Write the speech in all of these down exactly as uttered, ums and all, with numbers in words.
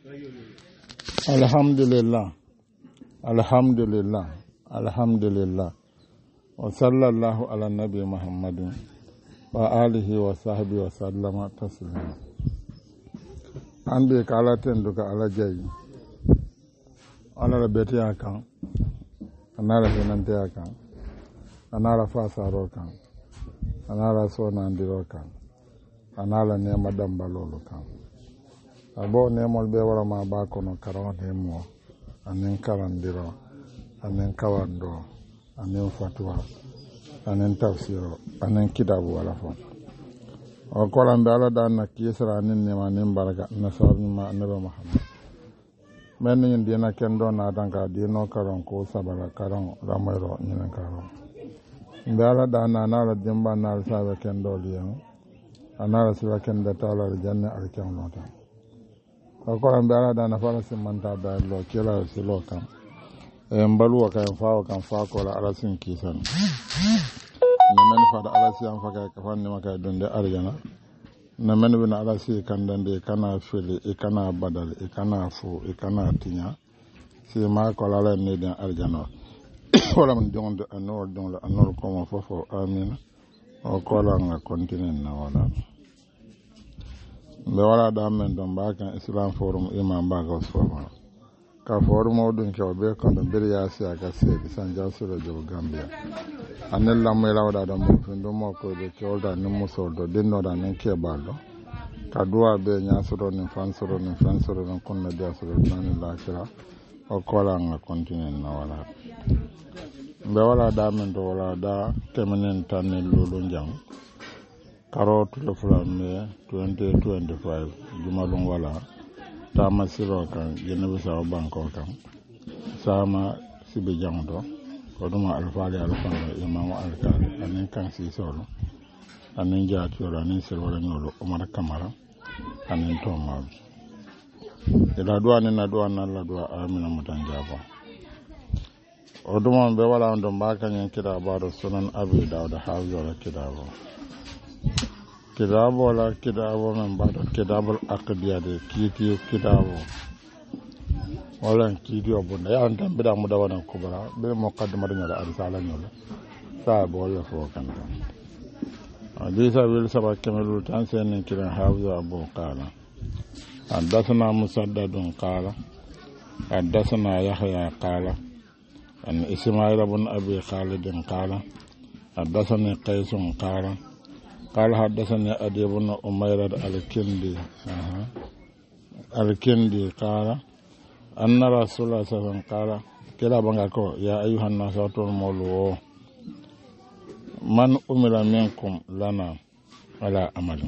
Alhamdulillah, alhamdulillah, alhamdulillah. Wa sallallahu ala nabi Muhammadin wa alihi wa sahbihi wa sallama taslima. Ande kala tenduka ala jayi. Ala beti akan. Anara hinante akan. Anara fasaro kan. Anara sona ndiro kan. Anala nema dambalolo kan. Abo nemol be wara ma ba kono karon nemo anen karandiro anen kawando anen fatwa anen tafsiro anen kitabu wala fon o kolan be ala dan na kisra anen nema nen baraka na sabi ma annabi Muhammad men yin dina kendo na danka dino karon ko sabala karon ramayro nyen karon be ala dan na na dimba na sabe kendo liyan anara sila kenda tala janna alkan nota ko an bala da na fara sin manta da lo kila silo kan e mbalu ka en faawo kan fa ko la alasin kisan na men fa da alasi an fa ka ka fanni maka donde arjana na men bina alasi kan dande kana fili e kana badal e kana fu e kana tinya si ma ko la len ne den arjana wala man jonde anor don la anor ko mo fofo amin o ko la nga continue na wala be wala da men don ba kan Islam forum imam ba ga forum ka forum o dun ko be ko don bir ya si aga se bi san ja so do Gambia anel la me lawda do mo findo mo ko be ko da ni muso do dinno da nen ke baldo ka duwa be nya so do ni fan so do ni fan so do kon na dia so do nan la kira o ko la nga continue na wala be wala da men do wala da temenen tan lulu njang Karo to the Flamme twenty twenty-five, Jumalung Wala, Tama Sirokan, Genevisa Bankokan, Sama Sibijanto, Koduma Alfali Alfano, Imam Alkali, and then Kansi Solo, and then Jatura, and then Silvaranolo, Omar Kamara, and then Tomab. The Laduan and Laduan and Ladua Armina Mutanjava. Oduma Bewala on the Bakan and Kidabado, Sunan Abu Dawda, the house or a Kidabo. Kidabo la kidabo men bado kidabo akdiya de kiti kidabo wala kiti obunda ya ndam bida mu dawana kubara be mo kaddama danya da arsala nyola sa bo la fo kan hadisa wil sabak kamalu tan sen kiran hawza abu qala حدثنا مسدد قال حدثنا يحيى قال أن إسماعيل بن أبي خالد قال حدثني قيس قال قال حدثني أدي بن أمير الكندي الكندي قال أن رسول الله صلى الله عليه وسلم قال كلا بانكو يا أيها الناس المولو من أمر منكم لنا على عمل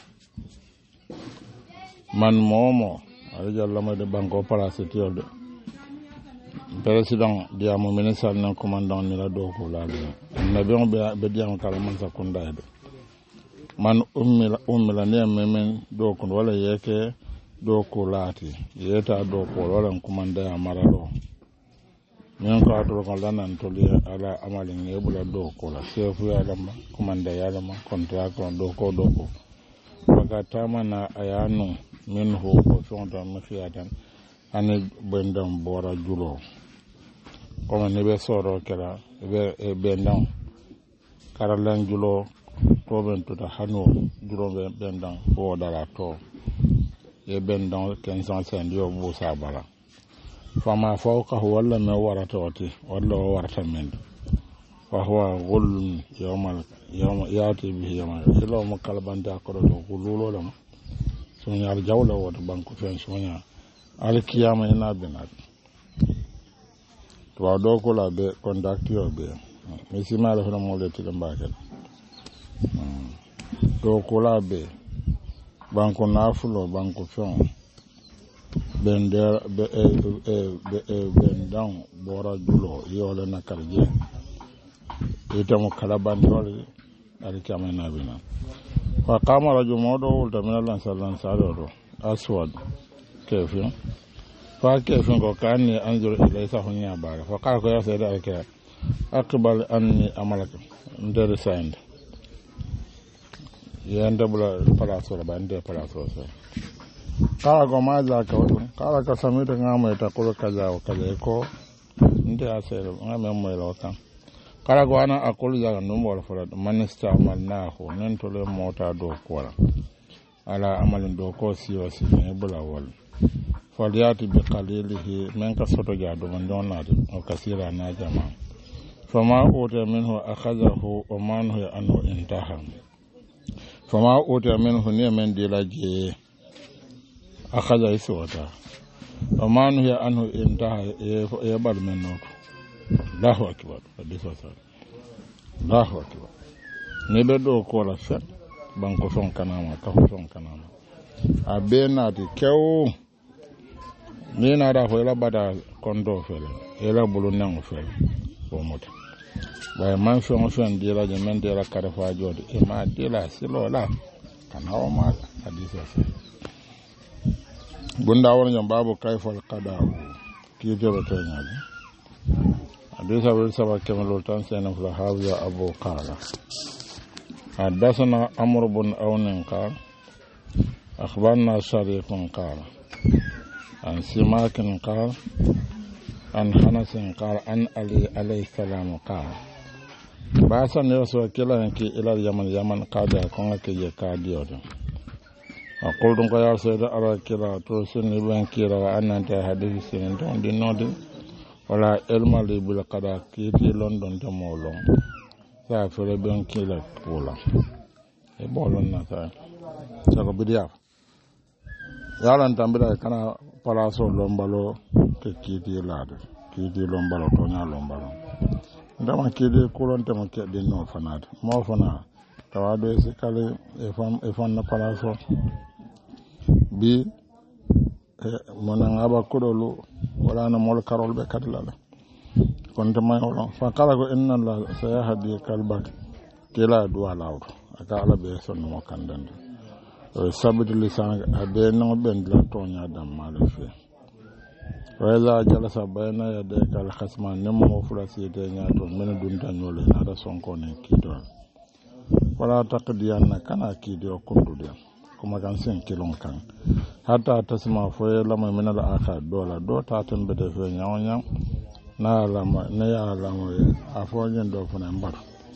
من مومو رجال الله مد بانكو parasitiol de président diamo ministre nan commandant ni la do ko la nabi on be diamo kala man sakunda de man ummila ummila ne memen do ko wala yeke do ko lati yeta do ko wala kumanda ya marado men ko to ko lanan to li ala amali ne bula do ko la sefu ya lama kumanda ya lama kontra ko do ko do ko maka tamana ayanu minhu ko fonda mafiyatan ane bendam bora julo ko ne be soro kala be bendam karalan julo to ben to da hano duro ben dan o dara to e ben dan quinze cent yo bu sabara fama fawqa walla ma warata wati walla warata men wa huwa gul yawmal yawma yati bi yawma ilo mo kalbanda ko do gululo lam so nyaar jawla wota banko fen so nya al kiyama ina benat to do ko la be contact yo be mi sima la hono mo le tilambakel do kula be banko nafulo banko fon bender be e be e bendan bora julo yole na karje ita mo kalaban dole ari kama na bina fa kama raju modo ulta min Allah sallallahu alaihi wasallam aswad kefin fa kefin ko kanni anzur ilaysa hunya bara fa ka ko ya sayda alka aqbal anni amalaka ndere sand yanda bula palaso la bande palaso sa kala ko ma za ka wato kala ka sami ta ngama ta ko kaza o kaza ko nda asere ngama mo lo kan kala ko ana akol ya no mo fara manista amal na ho nan to le mota do ko ala amalin do ko siwa si ne bula wal faliyati bi qalilihi men ka soto ja do man don na o kasira na jama fama uta minhu akhadahu wa manhu anhu intaha fama uta minhu ne men dilaje akhadha iswata wa manhu anhu intaha e bal men no Allahu akbar hadisa sa Allahu akbar ne be do ko la fa banko son kanama ka son kanama abena ti kew ni na da fo la bada kondo fele ela bulu nango fele o mota bay man so on fen dira je men dira kare fa jodi e ma dila silo la kana o ma hadisa sa bunda won jam babu kayfal qada ki jobe to nyaade hadisa wel saba kemal tan senam fla hawiya abu qala حدثنا عمرو بن عون قال أخبرنا شريك قال عن سماك قال عن حنس قال عن علي عليه السلام قال باسا نرسل كلا ينكي إلى اليمن يمن قادة كونك يكاديو أقول لك يا سيدة على كلا ترسلني بين كلا وأن أنت حديث سنين دون دي نودي ولا علم لي بالقضاء كيتي لندن تمولون sa fere ben kila kula e bolon na ta sako bidia yalan tambira kana palaso lombalo ke kidi lade kidi lombalo to nya lombalo ndama kidi kulon te mo ke de no fanade mo fana tawado se kale e fam e fam na palaso bi mona ngaba kodolu wala na mol karol be kadlala konta may wala fa kala ko inna la sayahdi kalbak kila duwa lawdo aka ala be sonno mo kandande o sabit lisan abe no ben la tonya dam mala fi wala jalasa bayna ya de kal khasman nem mo fulasi de nyaato men dun tanyole na da sonko ne kido wala taqdiyanna kana kido kundude kuma kan sen kilon kan hatta tasma fo la mo men la aka dola do ta tembe de fe nyawnya na lama na ya lama a fonyin do funa mbar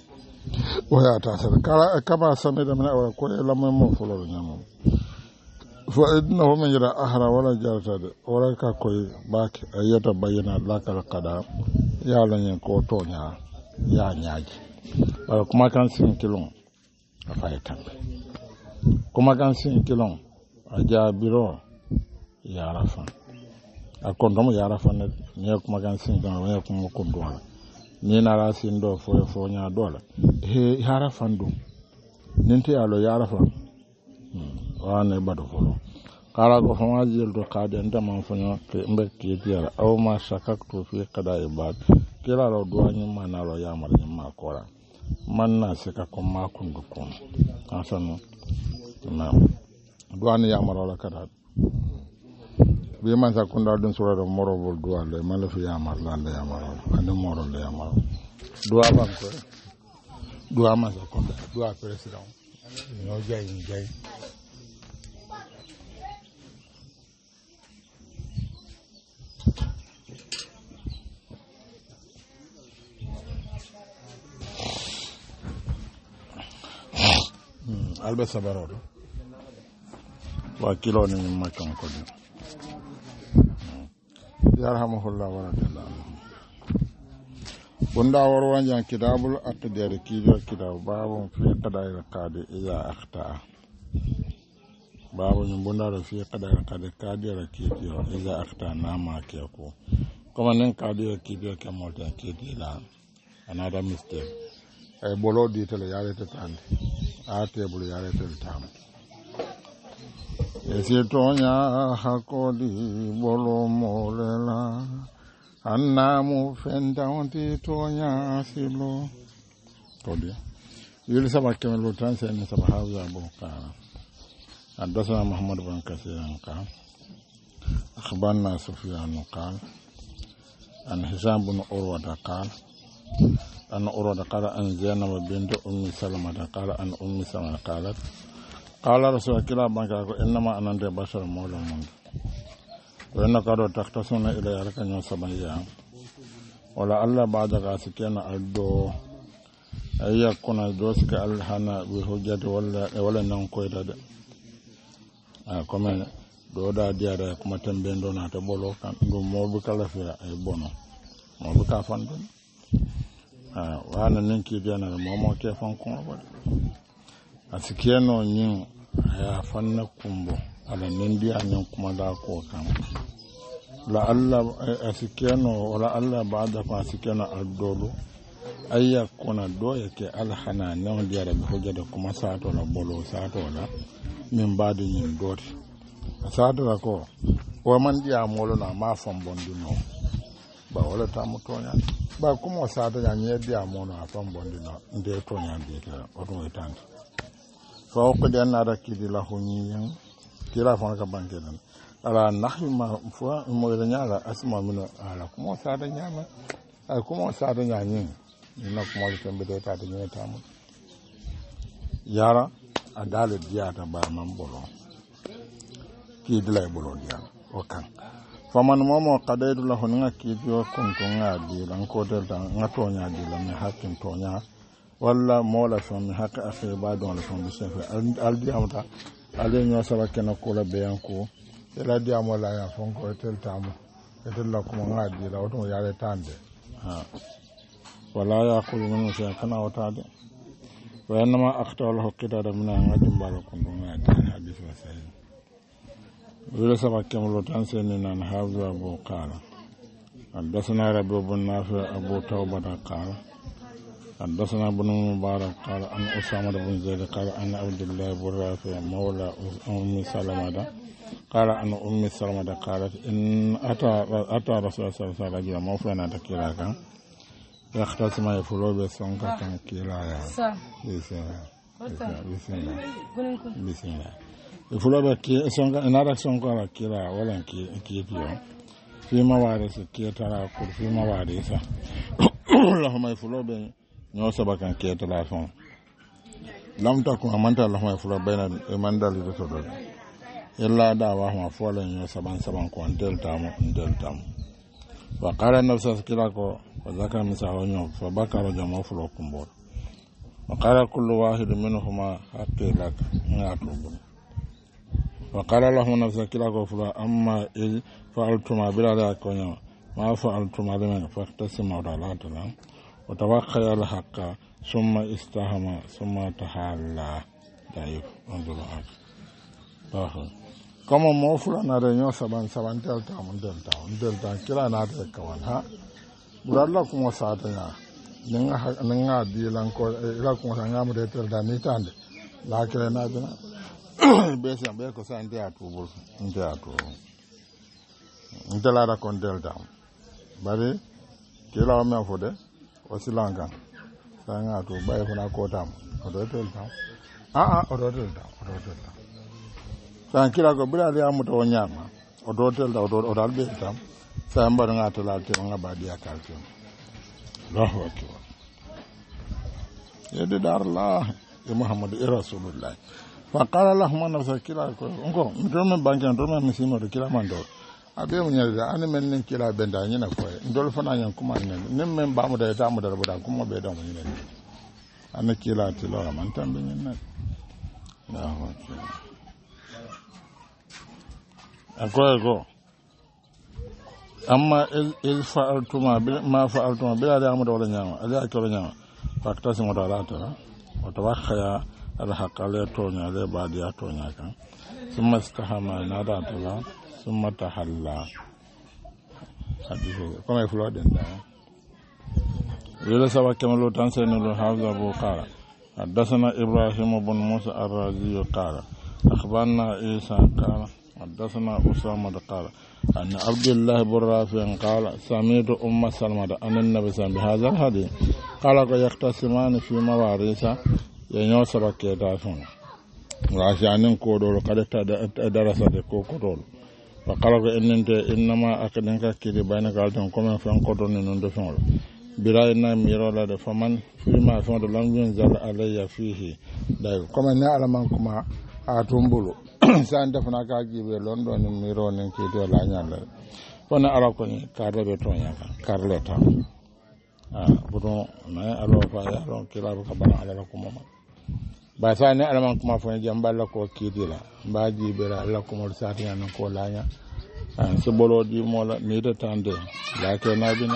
o ya ta sar kala kama same da mana ko lama mo fulo nyamo fa idna hum yara ahra wala jarata de wala ka koy bak ayata bayina lakal qada ya lanyen ko to nya ya nyaaji wala kuma kan sin kilon afa tambe kuma kan sin kilon aja biro ya rafa akondomo yara fanne ne kuma gan sin don ne kuma kondwala ni na ra sin do fo fo nya dola he yara fandu ninte alo yara fan wa ne bado folo kala ko fama jil do kade ndama fanyo ke mbe ki tiara aw ma shakaktu fi qada ibad kila ro do anyi mana ro yamar ni ma kora man na se ka ko ma kundu kon asano na do an yamar wala kada bi man sa kunda dun sura do moro bol duwa le man la fi yamar la le yamar and moro le yamar duwa ban ko duwa man sa kunda duwa president no jay jay albe sabaro wa kilo ni makon ko yarhamuhullah wa radiyallahu bunda warwan jan kitabul aqdar kijo kitab babu fi qada'i qadi ila akhta babu nyum bunda ro fi qada'i qadi qadi ra kijo ila akhta nama ke ko kuma nen qadi kijo ke molta kidi la another mistake ay bolo di tele yare te tan a tebul yare te tam esi tonya hakodi bolo molela annamu fendaunti tonya silo todi yili sama kemelo tan sen sama hawa abu kana حدثنا محمد بن كثير قال أخبرنا سفيان قال عن هشام بن عروة قال أن عروة قال أن زينب بنت أم سلمة قال أن أم سلمة قالت qala rasul kila banka ko innama anante bashar mawla mun wa innaka do taqtasuna ila yarka nyo sabaya wala alla ba'da ka sikena aldo ayya kuna doska alhana bi hujjati wala wala nan koyda de a comme do da diara kuma tembe ndo na ta bolo kan dum mo bu kala fi ay bono mo bu ka fan dum ah wana ninki diana mo mo ke fan ko ba asikeno nyin ya fanna kumbo ala nindi anen kuma da ko kan la alla asikeno wala alla ba'da ko asikeno aldolo ayya kuna do yake alhana nan diara bi hujjati kuma sato la bolo sato la min ba'da nyin doti sadara ko wa man dia molo na ma fam bondi no ba wala ta mutonya ba kuma sadara nya dia molo na fam bondi no nde to nya bi ka o to tan fa ko den na da kidi la honi yan kira fa ka banke nan ala nahi ma fo mo da nya la asma min ala kuma sadara nya ma ay kuma sadara nya ni na kuma ko tembe do ta de ta mu yara adale dia ta ba man bolo ki dilay bolo dia o kan faman momo qadaydu lahu nga ki dio kuntu nga di lan ko del tan nga to nya di lan hakin to nya walla mola so mi hakka afi ba don la so bi sefe al di amta ale nyo sala ken ko la be yanko ela di amola ya fon ko tel tamu etel la ko nga di la to ya le tande ha wala ya qulu min sha kana watade wa inma akhta lahu qidada min ngadim balo ko nga tan hadith wa sahih ولا سبق كم لو تنسينا نحافظ أبو قال حدثنا ربي بن نافع أبو توبة قال حدثنا ابن مبارك قال أن أسامة بن زيد قال أن عبد الله بن رافع مولى أم سلمة قال أن أم سلمة قالت إن أتى أتى رسول الله صلى الله عليه وسلم موفنا تكيلاك يختصم يفلو بسونك كان كيلايا بسم الله بسم الله fulobe ki songa inara songa la kila wala ki ki pio fima ware se ki tara kur fima ware sa Allahumma fulobe nyo sabaka ki tara fon lam ta ko amanta Allahumma fulobe na mandal do to do illa da wa ma fola nyo saban saban ko del tamo del tam wa qala nafsa kila ko wa zakara misa nyo fa bakara jama fulo kumbor wa qala kullu wahid minhuma haqqi lak ngatu وقال لهم نفسك كلا غفلا أما إذ فعلتما بلا لا كونيا ما فعلتما لمن فاقتسموا على تلا وتوقع الحق ثم استهم ثم تحالى ضعيف انظر هذا كما موفلا نارينيو سبان سبان دلتا من دلتا من دلتا كلا نادي كوان ها برالله كما ساتنا نغا نغا دي لانكو لا كما سانغام ديتل داني تاند لا كلا نادنا besi ambe ko sa ndia tubu ndia tu ndela ra kon delta bari kila o me fode o silanga sa nga tu bay ko na ko tam o do delta a a o do delta o do delta sa kila ko bra ya mu to nyama o do delta o do o dal be tam sa mbar nga to la te nga ba dia ka ti Allahu akbar ya de dar la ya Muhammad rasulullah فقال لهم أنا سكلا أنكم ندرم بانكين ندرم مسيمو كلا ماندو أبي منير أنا من كلا بنداني نكوي ندول فنا ينكم أنا نم بامو ده تامو ده بدا كم بيدا منير أنا كلا تلا من تام بيننا لا هو كلا أكو أكو أما إذ فعلتما ما فعلتما بلا ده أمو ده ولا نعم ألا أكل نعم فاكتسموا داراتنا وتوخيا alhaqale tonya le badiya tonya kan summa istahama nada tala summa tahalla hadithu kama iflo den da yele sawa kemalo tansene lo hawza bu qala hadathana ibrahim ibn musa ar-razi qala akhbarna isa qala hadathana usama qala anna abdullah ibn rafi' qala sami'tu umma salma anna an-nabiy sallallahu alaihi wasallam qala ko yaqtasimani fi mawarisa yenyo sabake da fon rashanin ko do kada ta darasa de ko ko do fa kala ko ennente innama akadan ka kidi bayna galton comme fen ko do non do fon biray na miro la de faman firma fon do lam yun zal alayya fihi da comme na alaman kuma a tumbulu san defana ka jibe londo ni miro ni kito la nyalla fona ala ko ni karle be tonya ka karle ta ah budo na alo fa ya ron kila ka bana ala ko mama ba sa ne ala man kuma fona jamba la ko kidila ba jibe la ala ko mo sati nan ko la nya an so bolo di mola ni de tande la ke na bina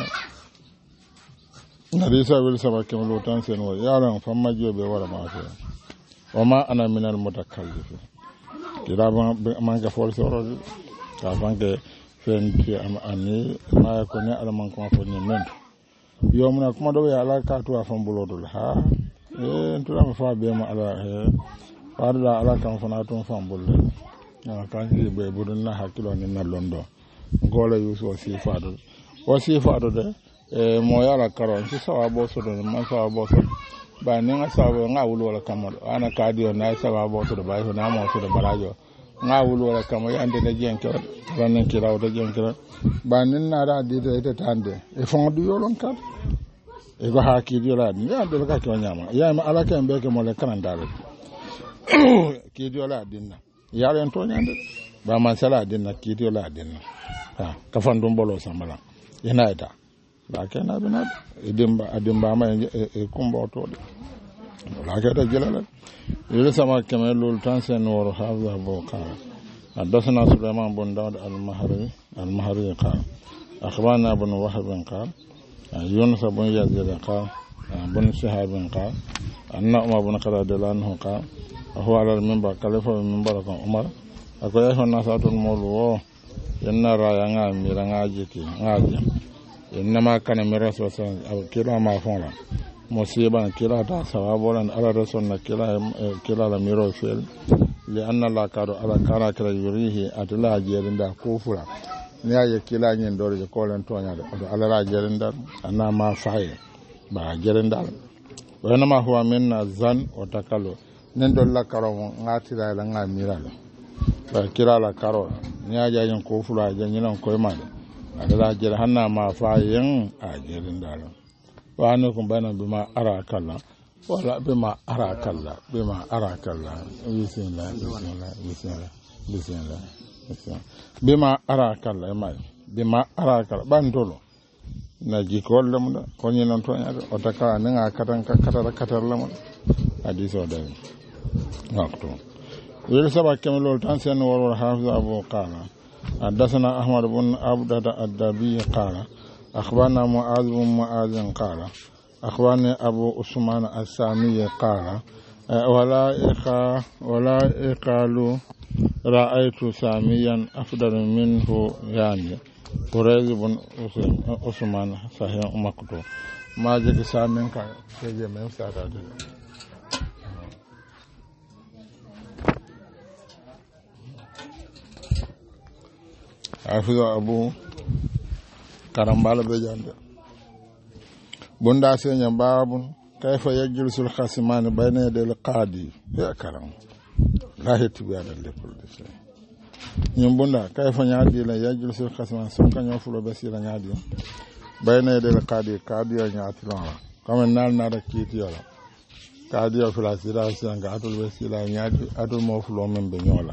narisa wil sama kemlo tan sen wo yaran famma jobe wala ma fe wama ana minal mutakallifin kira man ka force oro ka banke fen ti am ani ma ko ne ala man ko fo ni men yo mun kuma do ya ala ka to afan bulodul ha e to la fa be ma ala he parla ala kan fana to fam bulle na kan ji be budun na hakilo ni na londo ngole yuso si fado o si fado de e mo yala karon si sawa bo so do man sawa bo so ba ni nga sawa nga wulu wala kamar ana kadio na sawa bo so do ba so na mo so do barajo nga wulu wala kamar yande na jenke ranan kira o jenke ba nin na da di de tande e fon du yolon kat e go haki di la ni ande ka ko nyama ya ma ala kan be ke mo le kan dale ki di la dinna ya ren to nyande ba man sala dinna ki di la dinna ha ka fan dum bolo samala yana ita la kana bina edimba adimba ma e kumbo to de la ka da jelala yele sama kemelul tansen wor hawa bo ka حدثنا سليمان بن داود المهري المهري قال أخبرنا بن وهب قال يونس بن يزيد قال بن شهاب قال أن عمر بن خالد عنه قال هو على المنبر كلفه من منبر عمر أقول أيها الناس المولو إن رايا ميرا ناجيكي ناجي إنما كان ميراث وسن أو كلا ما فعل مصيبا كلا تا سوابولا على رسولنا كلا كلا الميراث لأن الله كارو على كارا كلا يريه أتلا جيرندا كوفلا نيا يكلا يندور يقولن تونيا على لا جيرندا أنا ما فاي با جيرندا وإنما هو من الزن وتكلو نندول لا كارو ngati la la ngamira ba kila la karo nيا جاين كوفلا جاين كويما adala jere hanna ma fayin a jerin dalo wa anukum bana bima arakalla wala bima arakalla bima arakalla bismillah bismillah bismillah bismillah bismillah bima arakalla mai bima arakalla bandolo na jikol lam da ko ni non to nyaade o taka nga katan katara katar lam hadiso da wakto yel sabak kemelol tan sen wor hafiz abu qala حدثنا أحمد بن عبد الدبي قال أخبرنا معاذ بن معاذ قال أخبرني أبو عثمان السامي قال ولا إقا ولا إقالوا رأيت ساميا أفضل منه يعني قريز بن عثمان صحيح مكتوب ما جاء سامي كان يجي من سادة حافظ أبو كرمبال بجاند بندا سينيا باب كيف يجلس الخصمان بين يدي القاضي يا كرم لا يتبع لكل شيء ñum bunda kay fa nyaadi la yajul sul khasman son ka ñofulo be sila nyaadi bayna de qadi qadi ya nyaati la comme nal na da kiti yola qadi ya fula sila sanga atul be sila nyaadi atul mo fulo men be nyola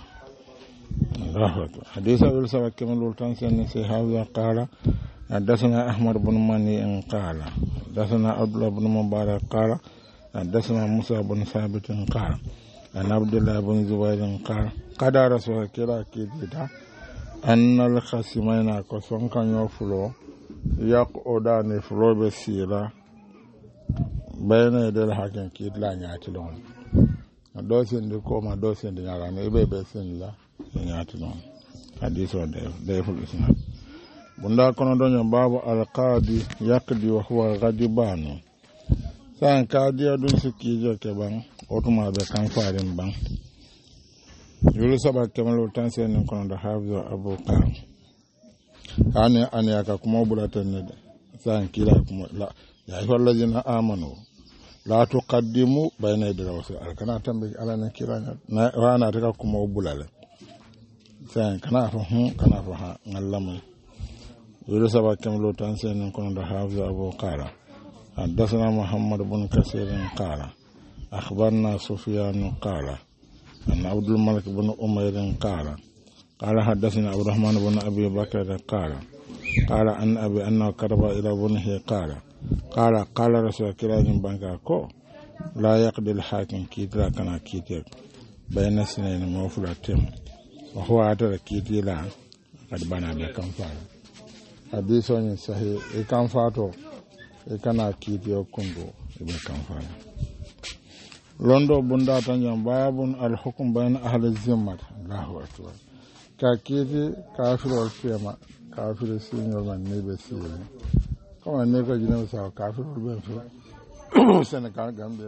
حديث أبو سعيد كما لولتان سن سهاوي قال حدثنا أحمد بن مني قال حدثنا عبد الله بن مبارك قال حدثنا موسى بن ثابت قال عن عبد الله بن زبير قال قد رسول كلا كيدا أن الخصمين كسون كان يفلو يقعدان فلو بسيرة بين يدي الحاكم كيد لا يعتلون دوسين دي كوما دوسين دي ناران يبي بسين لا ñaati non hadiso de deful isnad bunda kono donyo babu alqadi yaqdi wa huwa ghadibanu san kadi adun sikijo ke bang otuma be kan farin bang yulu sabak kamalu tansen kono da hafiz abu qam ani ani aka kuma bulatan ne san kila kuma la ya ayyuhal ladina amanu la tuqaddimu bayna yaday rasul alkana tambe ala na kila na wana taka kuma bulale sen kana fa hu kana fa ha ngallama yulu sabak kamalu tansen kono da hafiz abu qala حدثنا محمد بن كثير قال أخبرنا سفيان قال أن عبد الملك بن أمير قال قال حدثنا عبد الرحمن بن أبي بكر قال قال أن أبي أنه كتب إلى بنه قال قال قال رسول الله بانكا كو لا يقضي الحاكم كيتلا كان كيتير بين سنين موفلتين وهو عدد كيتلا قد بنى بكم فعل حديث صحيح إكام فاتو إكنا كيتيو كندو بكم فعل لندو بندا تنجم باب الحكم بين أهل الذمة الله أكبر كاكيتي كافر والفيما كافر السينيور من نيبه سيري كما نيكا جنب ساو كافر والبنفو سنكال غامبيا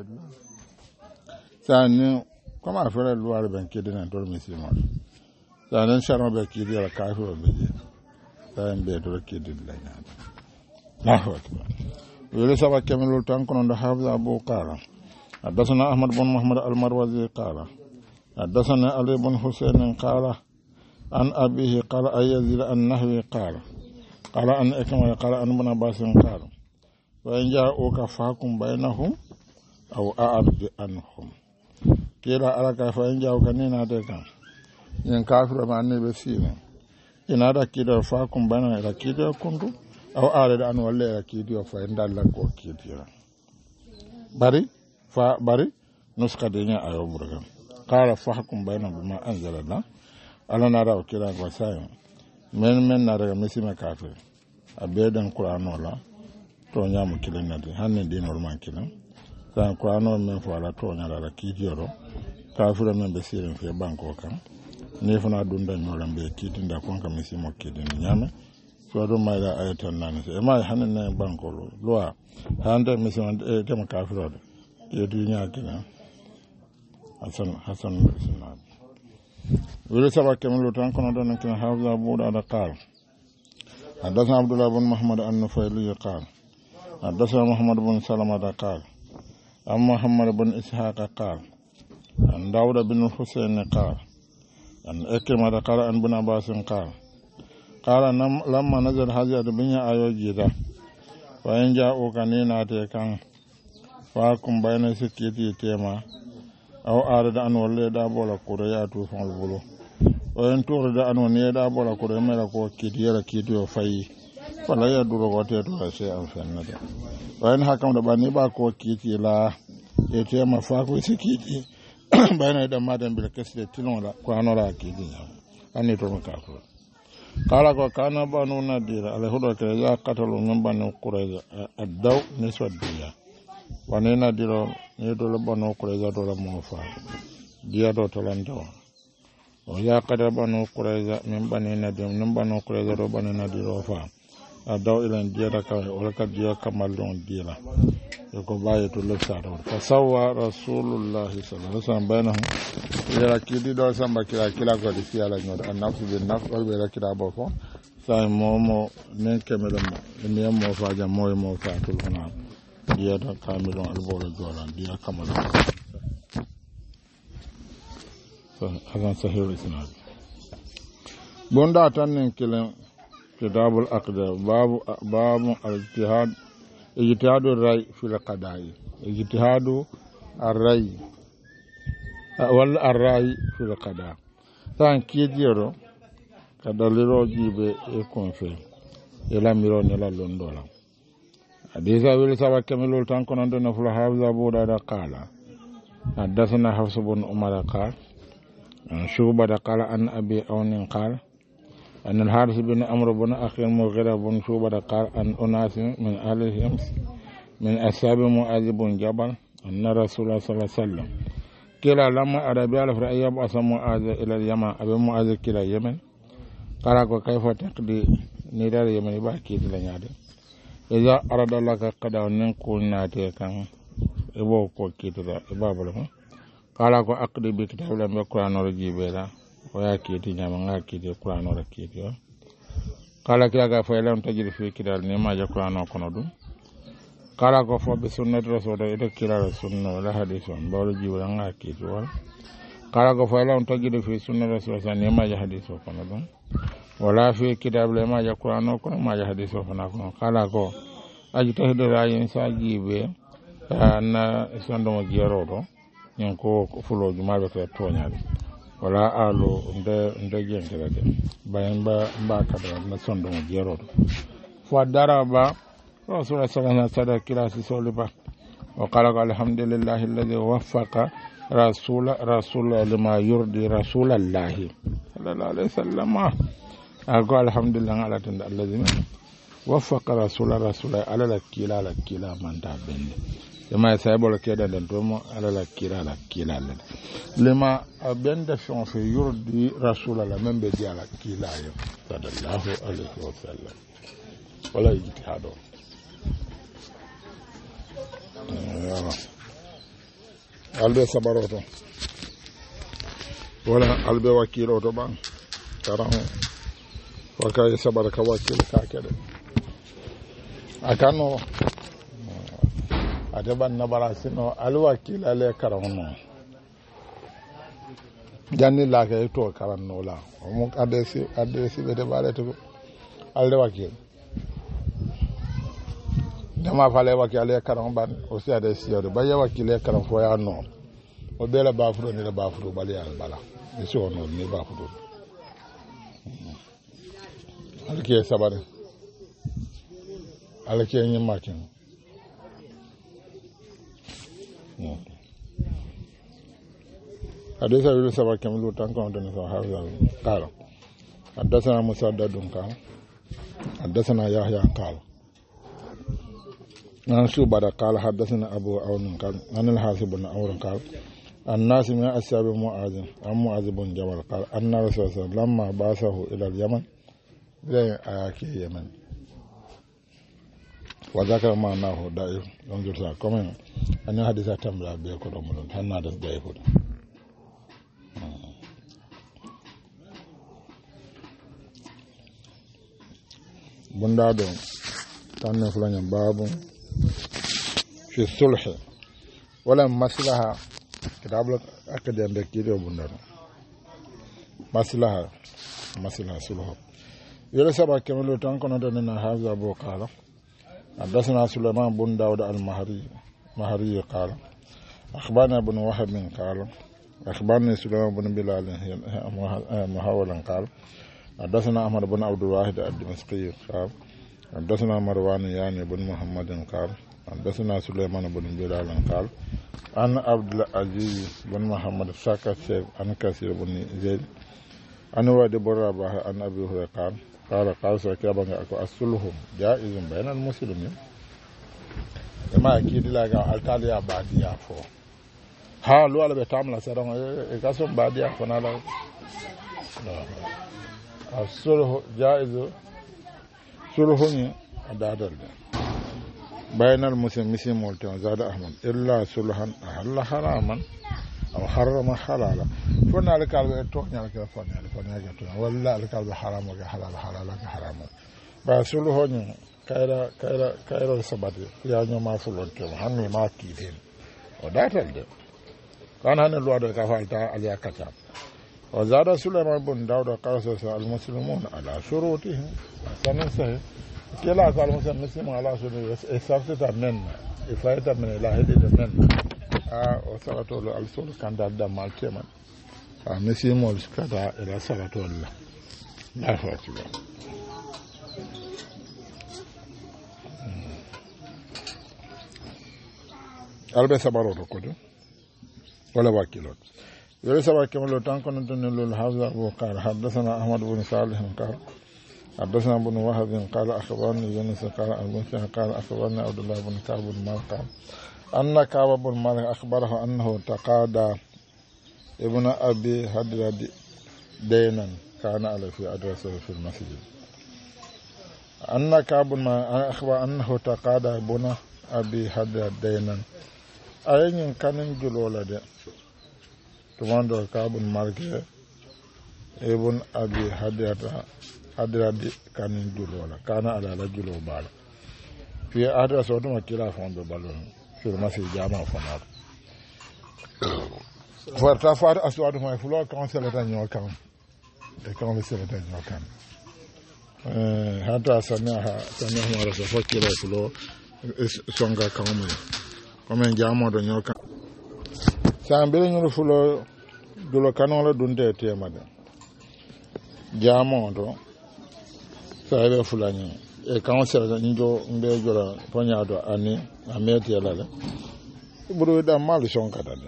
ساني كما فعل الوار بن كيدنا دول مسلمون ساني شرم بكيدي على كافر والبنجي ساني بيدول كيدي لنا الله أكبر ويلي سبا كمل تانكون عند حافظ أبو قال حدثنا أحمد بن محمد المروزي قال حدثنا علي بن حسين قال عن أبيه قال أيزيد النهوي قال قال أن إكمل قال أن ابن عباس قال وإن جاءوك فاحكم بينهم أو أعرض عنهم كلا أراك فإن جاءوك نينا ديكا ين كافر ما نيبه سينا إن هذا كده فاحكم بينهم إلى كده كنتو أو أعرض عنهم ولا إلى كده فإن دلك وكده bari fa bari nuska denya ayo burga qala fahkum bainahum bima anzalna ala nara kira ko sayo men men nara mesima kafir abedan qur'ano la to nyamu kilen nadi hanne di normal kilen sa qur'ano men fo ala to nyara la kijoro kafir men be sirin fe banko kan ni fana dunda nyolam be kitinda kon kam mesimo kiden nyame so do mayla ayatan nan e may hanne ne banko lo loi hande mesimo e tema kafir do e dunya kina hasan hasan sunan wala sabaka min lutan kono don kin hawza buda da qal hadathana abdullah ibn muhammad an-nufayli qal hadathana muhammad ibn salama da qal am muhammad ibn ishaq qal an daud ibn husayn qal an ikrima da qala an ibn abbas qal qala lamma nazal hadhihi dunya ayoji da wa in ja'u kanina te kan fa kum bayna sikiti tema aw arada an walle da bola kure ya tu fon bulu o en tour da an woni da bola kure mera ko kiti yara kiti o fayi wala ya duro ko te to se an fenna da o en hakam da bani ba ko kiti la e tema fa ko sikiti bayna da madan bil kasde tilon la ko anora kiti ani to ka ko kala ko kana banu nadira ala hudo ke ya qatalu min banu qurayza ad-daw niswa dunya wanena diro ne do la banu qurayza do la mo fa dia do to lan do o ya qada banu qurayza min banina dim min banu qurayza do banina diro fa adaw ilan dia da ka o ka dia kamal don dia e ko baye to le sa do fa sawwa rasulullah sallallahu alaihi wasallam bainahum ila kidi do samba kila kila ko di fiala nyodo an nafsu bin nafs wal be kida bo fo sa momo ne kemelo mo ne mo fa jam moy mo fa tul hana dia da kamilon albolo jolan dia kamala so hagan sahih isnad bonda tannen kilen kitabul aqda babu babu al-ijtihad ijtihadu ray fil qada'i ijtihadu ar-ray wal ar-ray fil qada' tan kidiro kadaliro jibe e konfe ela miro ne la londola hadisa wil sawa kamilul tan kono don fula hafza buda da qala hadathana hafs ibn umar qala an shuba da qala an abi awn qala an al-harith ibn amr ibn akhi al-mughira ibn shuba da qala an unas min alihim min ashab mu'adh ibn jabal anna rasulullah sallallahu alaihi wasallam kila lamma arabi al-fra ayyab asam mu'adh ila al-yaman abi mu'adh kila yemen qala ko kayfa taqdi ni dal yemen ba ki la nyaade iza arada laka qada nin kunna te kan ebo ko kitira ibabala ko kala ko aqdi bi kitab la me qur'ano rajibe la o ya kiti nyama nga kiti qur'ano rakiti yo kala kila ga fa lam tajri fi kidal ni ma ja qur'ano kono dum kala ko fo be sunnati rasul da ida kila sunna la hadithon bawlo jibe nga kiti wal kala ko fa lam tajri fi sunnati rasul sa ni ma ja haditho kono dum wala fi kitab le ma ja qur'ano kono ma ja haditho kono kono kala ko aji tahdo rayin sa jibe na sondo mo gero do ñon ko fulo jumaɓe ko toñade wala alo nde nde jentirade bayan ba mba kada na sondo mo jerodo fo daraba rasul sallallahu alaihi kilasi soliba wa qala alhamdulillahi alladhi waffaqa rasul rasul lima yurdi rasulallahi sallallahu alaihi wasallam ago alhamdulillah ala tan alladhi waffaqa rasul rasul ala la kila la kila manda bende yama saybol keda den to mo ala la kila la kila la lima bende fon fe yurdi rasulullah membe di ala kila yo sallallahu alaihi wasallam wala ijtihado albe sabaroto wala albe wakilo to ban karaho wakay sabar ka wakil ka kede akano adeban nabara sino alwakil ale karaho janni la kay to karanno la mo adesi adesi be de balete ko alde wakil dama fale wakil ale karaho ban o si adesi yo de baye wakil ale karaho fo ya no o bela bafuro ni la bafuro bali al bala ni so no ni bafuro alke sabare alke nyi makin حديث أبي سبعة كملوا تانكم عندنا هذا قال حدثنا مسدد قال حدثنا يحيى قال عن شعبة قال حدثنا أبو عون قال عن الحاسب بن عمرو قال الناس من أصحاب معاذ عن معاذ بن جبل قال أن رسول الله لما بعثه إلى اليمن لا أكي اليمن وذكر معناه ضعيف انظر سا كمان أن حديث تملا بيكو دمون هنا ده ضعيف bunda do tanne fulanya babu fi sulh wala maslaha kitabul akadem be kido bunda do maslaha maslaha sulh yele saba kemelo tan kono do na haza bo kala حدثنا سليمان بن داود المهري مهري قال أخبرنا بن وهب قال أخبرني سليمان بن بلال محاولا قال حدثنا أحمد بن عبد الواحد الدمشقي قال حدثنا مروان يعني بن محمد قال حدثنا سليمان بن بلال قال عن عبد العزيز بن محمد شاك الشيخ عن كثير بن زيد عن وادي بن رباح عن أبي هريرة قال قال قال سكابا أكو الصلح جائز بين المسلمين كما أكيد لا التالي بعديا فو ها لو على بتعمل سرهم إكاسم بعديا فنا لا الصلح جائز صلحني أدادل بين المسلمين مسلم مولتون زاد أحمد إلا صلحا أحل حراما أو حرم حلالا فنا الكلب توكني على كده فنا فنا كده ولا الكلب حرام ولا حلال حلال ولا حرام بس له هني كيرا كيرا كيرا سبادي يا نيو ما فلون كم هني ما كيدين وداتل ده كان هن الواد كفالتا على كتاب وزاد سليمان بن داود قال المسلمون على شروطهم سنسه كلا قال المسلمون على شروطهم اسافتا من ifayta من لا هدي من a o salato lo al sol kanda da maltema a mesi mo skata ila salato la la fati ba albe sabaro do ko do wala wakilot yele sabak kemlo tan kono ton lol hawza wa qala hadathana ahmad ibn salih qala حدثنا ابن وهب قال أخبرني يونس قال المنصف قال أخبرني عبد الله بن كعب بن مالك أن كعب بن مالك أخبره أنه تقاضى ابن أبي هدرد دينا كان على في أدرسه في المسجد أن كعب بن مالك أخبر أنه تقاضى ابن أبي هدرد دينا أين كان جلولا ده تماندو كعب بن مالك ابن أبي هدرد adiradi kanin julo la kana ala la julo bala fi adra so to makila fondo balon sur masi jama fonat forta far aswadu ma fulo council ta nyokan e council ta nyokan eh hata sana ha sana ma ra so fakira fulo songa kawme comme jama do nyokan sambere nyoro fulo dulo kanola dunde tema de jamo do sabe fulani e council da njo mbe jola ponya do ani ameti yala buru da malu shonka da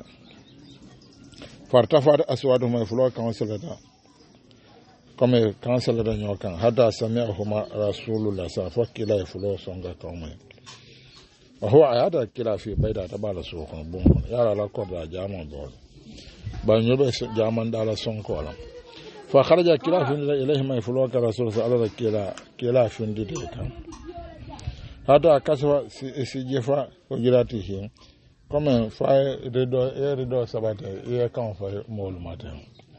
farta far aswadu mai fulo council da comme council da nyokan hada samia huma rasulullah sa fakila fulo songa kawmai wa huwa ayata kila fi baida tabala su ko bon yara la ko da jamo do ba nyobe jaman dala sonko wala fa kharaja kila fi ilayhi ma fulo ka rasul sallallahu alaihi kila kila fi ndide kan hada kaswa si jefa ko jirati hin comme fa redo e redo sabata e kan fa mol matin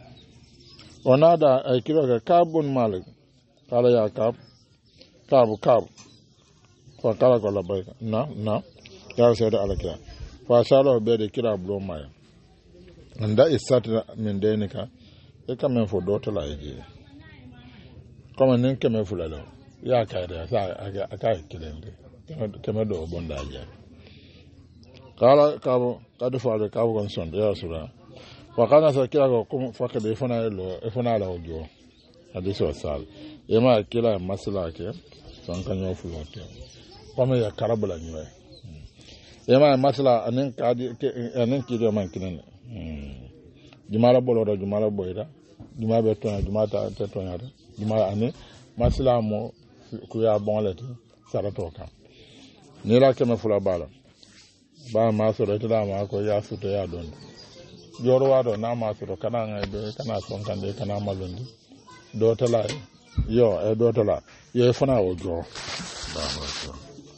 onada ay kilo ka kabun malik kala ya kab kabu kab fa kala ko la bay na na ya se da alaka fa salo be de kila blo may anda isata min denika e kamen fo doto la eje comme nen kemen fulalo ya kayda sa aga aka kilende kemen do bonda ja kala kabo kadu fa de kabo kon son ya sura wa kana sa kila ko kum fakade ifana lo ifana la ojo hadiso sal ema kila masala ke son kanyo fulote comme ya karabula nywe ema masala anen kadi anen kido man kinen jumala bolo jumala boyda juma be to juma ta ta to nyata juma ane masala mo ku ya bonlete sarato kan ni la kema fula bala ba ma so re ta ma ko ya futo ya don joro wado na ma so kana ngai be kana son kan de kana malundi do to la yo e do to la ye fana o jo ba ma so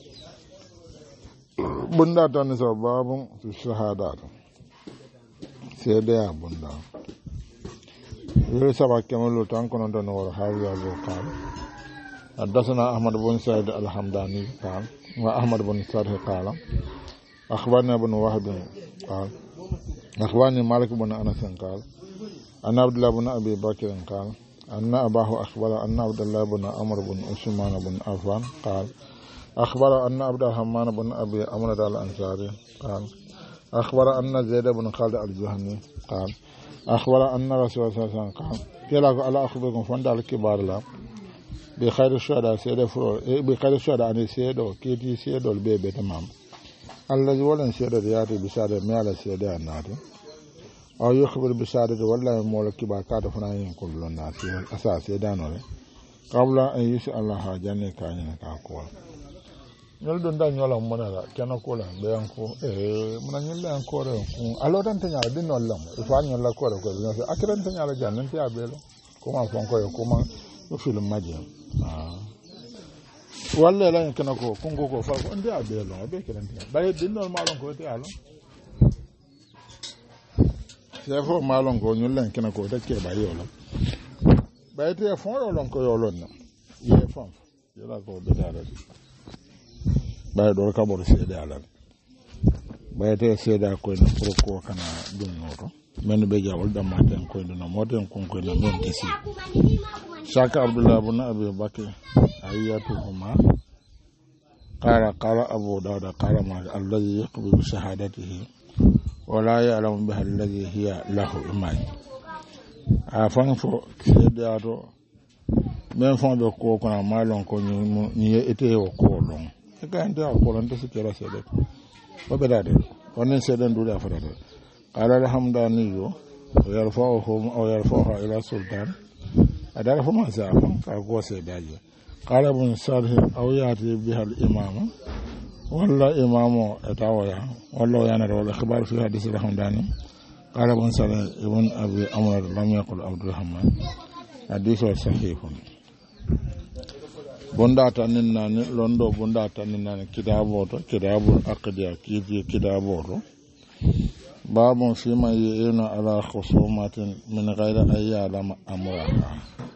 bunda tan so babun fi shahada sai da ya bunda yuri saba kemalu tan kono don wor hawi abu qal حدثنا أحمد بن سعيد الحمداني قال وأحمد بن سعيد قال أخبرنا ابن وهب قال أخبرني مالك بن أنس قال أن عبد الله بن أبي بكر قال أن أباه أخبر أن عبد الله بن عمرو بن عثمان بن عفان قال أخبر أن عبد الرحمن بن أبي عمرو الأنصاري قال أخبر أن زيد بن خالد الجهني قال أخبر أن رسول الله صلى الله عليه وسلم قال كلا على أخبركم فند الكبار لا بخير الشهداء سيد فرو بخير الشهداء أن سيدو كيتي سيدو البيبي تمام الذي ولن سيد رياتي بسادة ميال سيد النادي أو يخبر بسادة ولا مول الكبار كاد فناين كل الناس أساس سيدانو قبل أن يسأل الله جاني كاين كاكول ñol don da ñola mona la kena ko la be anko e mona ñol la anko re alo tan tanya di non lam e fa ñol la ko re ko no se akran tanya la jan nti abelo ko ma fon ko ko ma o film maji ah walla la kena ko kungo ko fa ko ndi abelo be kran tanya bay di non malon ko te alo se fo malon ko ñol la kena ko te ke ba yolo bay te fon yolo ko yolo na ye fon yolo ko be dara bay do ka bor seede alal bay te seeda ko no pour ko kana dum noto men be jawol da maten ko no moten ko ko no men tisi shaka abdullah ibn abi bakr ayatu huma qala qala abu dawud qala ma alladhi yaqbilu shahadatihi wa la ya'lamu biha alladhi hiya lahu iman afan fo seeda do men fon be ko ko na malon ko ni ete o ko lon kanda ko lon to sikira sede ko be dade onen seden dula farade qala alhamdani yo yarfa'uhum aw yarfa'uha ila sultan adara fuma sa ka go sedaje qala ibn salih aw yati biha al imam walla imamu atawaya walla yana wala khibar fi hadith alhamdani qala ibn salih ibn abi amr lam yaqul abdurrahman hadith sahihun bunda tanin nani londo bunda tanin nani kitabo to kitabul aqdiya kiti kitabo to babun fima yina ala khusumatin min ghayri ayyala amraha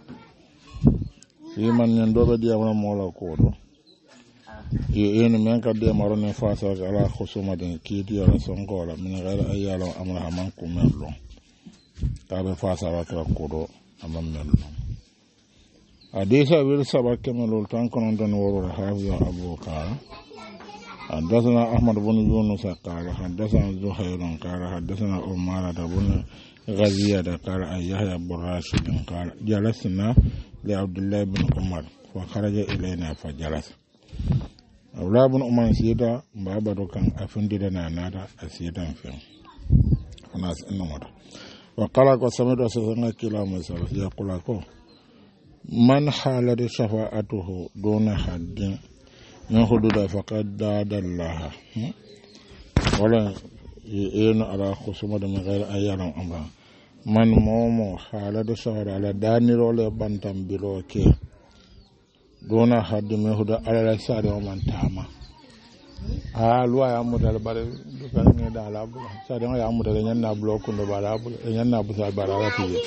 fima nyando be dia wala mola ko to yina men ka de marone fasa ala khusumatin kiti ala songola min ghayri ayyala amraha man kumello ka be fasa wa ka ko do amammello hadisa wir sabak kemelol tan konon don woro hafiya abu ka حدثنا أحمد بن يونس قال حدثنا زهير قال حدثنا أمارة بن غزية قال أن يحيى بن راشد قال جلسنا لعبد الله بن عمر فخرج إلينا فجلس عبد الله بن عمر سيدا بابا كان أفندنا نادا أسيدا فين فناس إنما وقال قسمت وسسنا كلا مسألة يقول لكم من حالت شفاعته دون حد من حدود فقد داد الله ولا ين على خصومة من غير أيام أمر من مومو حالت شفاعة على داني رول بنتم بلوكي دون حد من حدود على الساري ومن تاما ah loi ya modal bare du kan ne da la bu sa de ya modal nyen na block ndo bara bu nyen na bu sa bara la ti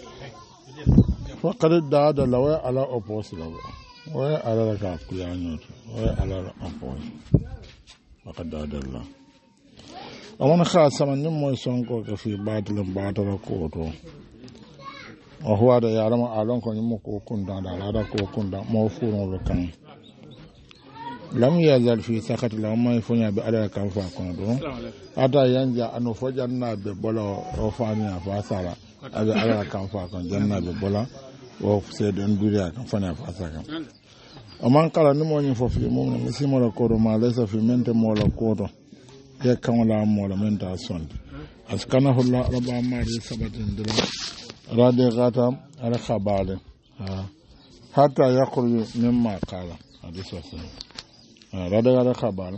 fa qad da da lawa ala opposite la wa ala la ka ku ya nyot wa ala la opposite fa qad da da la amana khasama nyum moy sonko ko fi batil batal ko to o huwa da yarama alon ko nyum ko kunda da la ko kunda mo furo lo kan lam yazal fi sakati la ma fonya be ala kan fa kono do ata yanja anu fo janna be bola o fanya fa sala abi ala kan fa kon janna be bola o se den duriya kan fanya fa sala o man kala ni mo ni fo fi mo ni simo la ko do ma lesa fi mente mo la ko do e kan la mo la menta son askana hulla rabba ma ri sabatin dira rade gata ala khabale ha hatta yakhruju mimma qala hadith wa rada rada khabar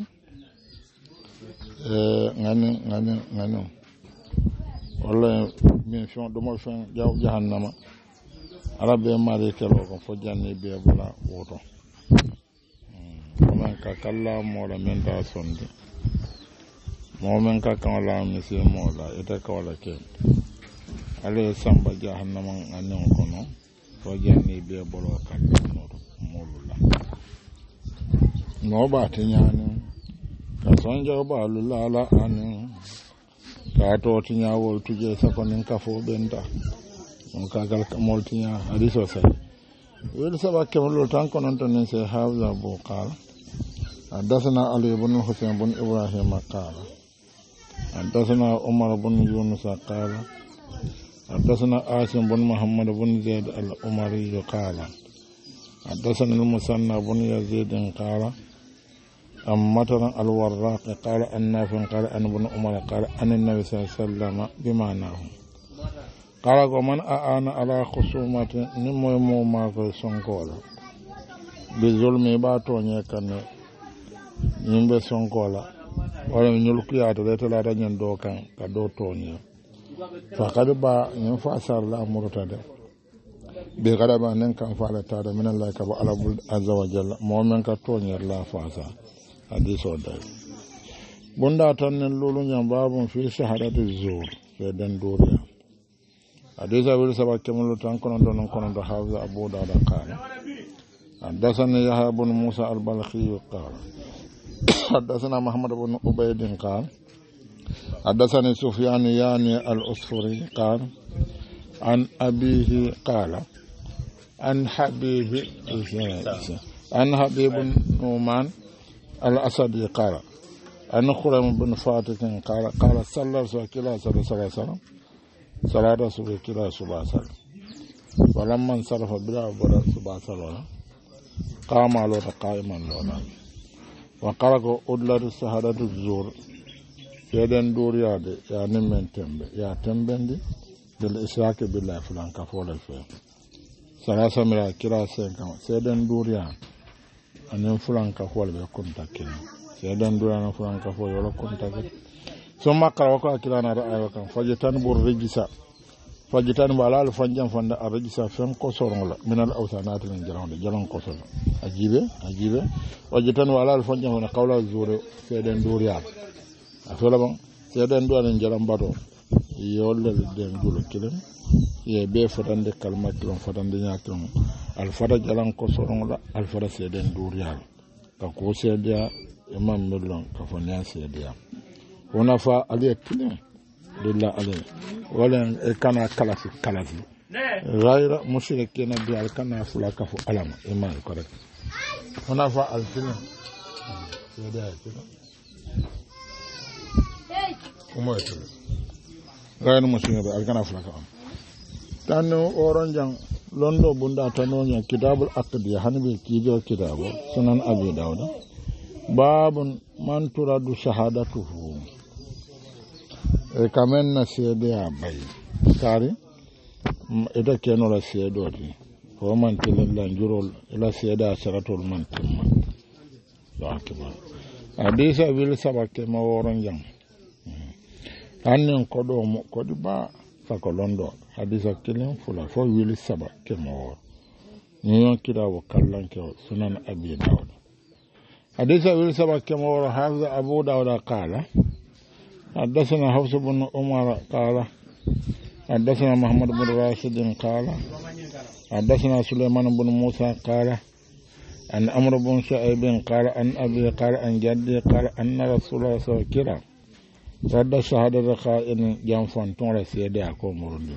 eh ngani ngani ngani wala min fion do mo fion jaw jahannama arabe mari kelo ko fo janni be bula woto man ka kala mo la men da sonde mo men ka kan la mi se mo la ita ka wala ke ale samba jahannama ngani ko no fo janni be bolo kan no mo la no ba tinyani ka sonja ba lulala ani ka to tinya wol tuje sakonin ka fo benta on ka gal mol tinya hadiso sai wel saba kemlo tan konon ton se hawza bu qal hadathana ali ibn husayn ibn ibrahim qala hadathana umar ibn yunus qala hadathana asim ibn muhammad ibn zaid al-umari qala hadathana al-musanna ibn yazid qala أم مثلا الوراق قال النافع قال أن ابن عمر قال أن النبي صلى الله عليه وسلم بمعناه قال ومن أعان على خصومة نمو مو ما في سنقولا بظلم باتو نيكن نيمبي سنقولا wala nyulkiyata le tala da nyen do kan ka do toni fa kad ba nyen fa sar la amurta de be kada ba nen kan fa la ta da min Allah ka ba ala bul azza wa jalla mo men ka toni la fa sa hadiso da bunda tan nen lulu nyam babun fi shahadatu zur fe dan doriya hadisa wil sabak kemulu tan kono don kono do hawza abu dawud qala حدثنا يحيى بن موسى البلخي قال حدثنا محمد بن عبيد قال حدثني سفيان يعني الأسفري قال عن أبيه قال عن حبيب عن حبيب نومان الأسدي قال عن خرم بن فاتك قال قال صلى رسول الله صلى الله عليه وسلم صلى رسول الله صلى الله عليه وسلم فلما انصرف بلا بلا صلى الله قام على قائما لولا وقال أدلت السهادة الزور يدن دور ياد يعني من تنبه يا تنبندي بالإشراك بالله فلان كفول الفيل ثلاثة ملا كلا سيكما سيدن دور ياد أن فلان كفول بيكون تكين سيدن دور ياد فلان كفول يكون تكين ثم قال وقال كلا نرى آيوكا فجتنبوا الرجسة fajitan wala al fanjam fanda arjisa fen ko soron la min al awsanat min jalan jalan ko soron ajibe ajibe fajitan wala al fanjam wana qawla zure seden duriya afola bon seden duaren jalan bato yolle den dulu kilen ye be fotande kalma kilon fotande nyakilon al fada jalan ko soron la al fada seden duriya ka ko sedia imam mellon ka fonya sedia ona fa aliyat kilen lillah alayhi wala kana kalasi kalasi غير مشركين بالكنا فلك فلما إيمان correct هنا فعل فيلم seede ay tino kumo e tino gayno musidɓe ɓe alkana fulaka on tanni oron jang londo bunda tanoña kitabul aqdiya hani ɓe kiijo kitabo sunan abi dawda babun man turadu shahadatuhu e kamen na seede a bayi kari ita kenola seedoti fo man tililla jurol ila seede a saratol man timma yo akibar hadisa wil sabake ma woron jang hannin koɗo mo koɗi ba sako londo hadisa kilin fula fo wili saba ke ma woro ni yon kitabu kallanke sunan abi dawda hadisa wil saba ke ma woro hafiza abu dawda qala حدثنا حفص بن عمر قال حدثنا محمد بن راشد قال حدثنا سليمان بن موسى قال عن عمرو بن شعيب قال عن أبي قال عن جدي قال أن رسول الله صلى الله عليه وسلم رد شهادة قائن جنفان تون سيدي أكو مرندي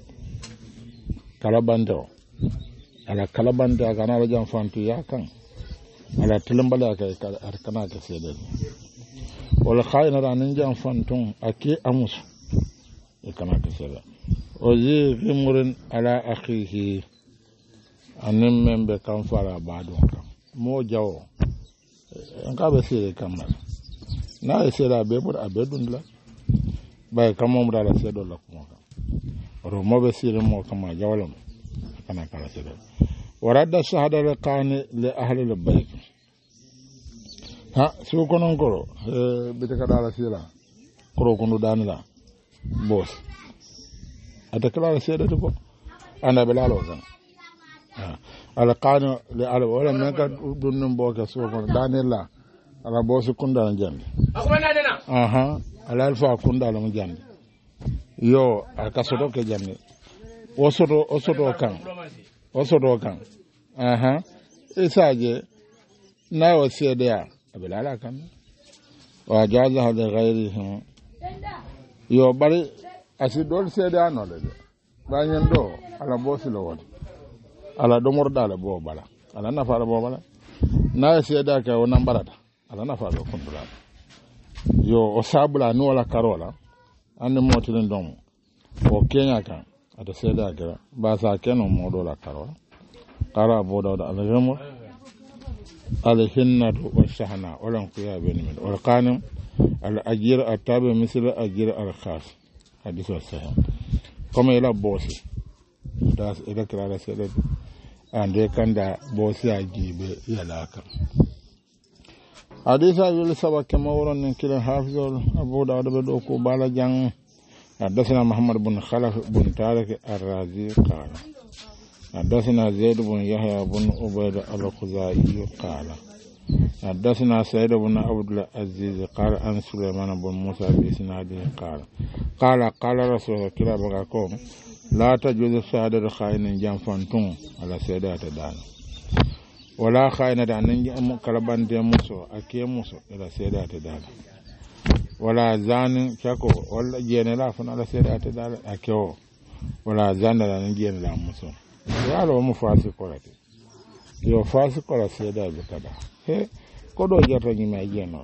كلاباندو على كلاباندو كان جنفان تو ياكن على تلمبلا كان كسيدي wala khayna ranin jan fantun ake amusu e kana ka sala ozi rimrin ala akhihi anin membe kan fara badon kan mo jawo en ka be sire kamal na e sira be bur abedun la bay kamom dala sedo la ko kan ro mo be sire mo kama jawalam kana kala sedo warada shahada li qani li ahli al bayt ha su konon koro e bite ka dala sila koro kono danila boss ata kala sila to ko ana belalo kan ha ala qano le ala wala men ka dunnum boka su kono danila ala boss kunda jande aha ala alfa kunda la jande yo aka soto ke jande o soto o soto kan o soto kan aha isaje na o sedia abelala kan wa jaza li ghayrihim yo bari asidol sede anole de banyen do ala bosilo won ala do mordala bo bala ala nafa bo bala na sede ka wona barata ala nafa do kondula yo o sabula no wala karola ande motilen dom o kenya kan ata sede ka ba sa keno modo la karola qara bo do ala remo الهنة والشحنة ولن قيا بين من والقانم الأجير التابع مثل الأجير الخاص حديث الصحيح كما إلى بوسي داس إلى كلا سيد عندي كان دا بوسي أجيب يلاك حديث أبي سبا كما ورن كلا حافظ أبو داود بدوكو بالا جان حدثنا محمد بن خلف بن طارق الرازي قال حدثنا زيد بن يحيى بن عبيد الخزاعي قال حدثنا سعيد بن عبد العزيز قال عن سليمان بن موسى بإسناده قال قال قال رسول الله كلا بغاكم لا تجوز شهادة خائن جنفانتون على سيدات دان ولا خائن دان كلبان دي موسو أكي موسو على سيدات دان ولا زان شاكو ولا جين لا فن على سيدات دان أكيو ولا زان دان جين لا موسو yalo mu fasi korate yo fasi kora seda be kada he kodo jata ni mai jeno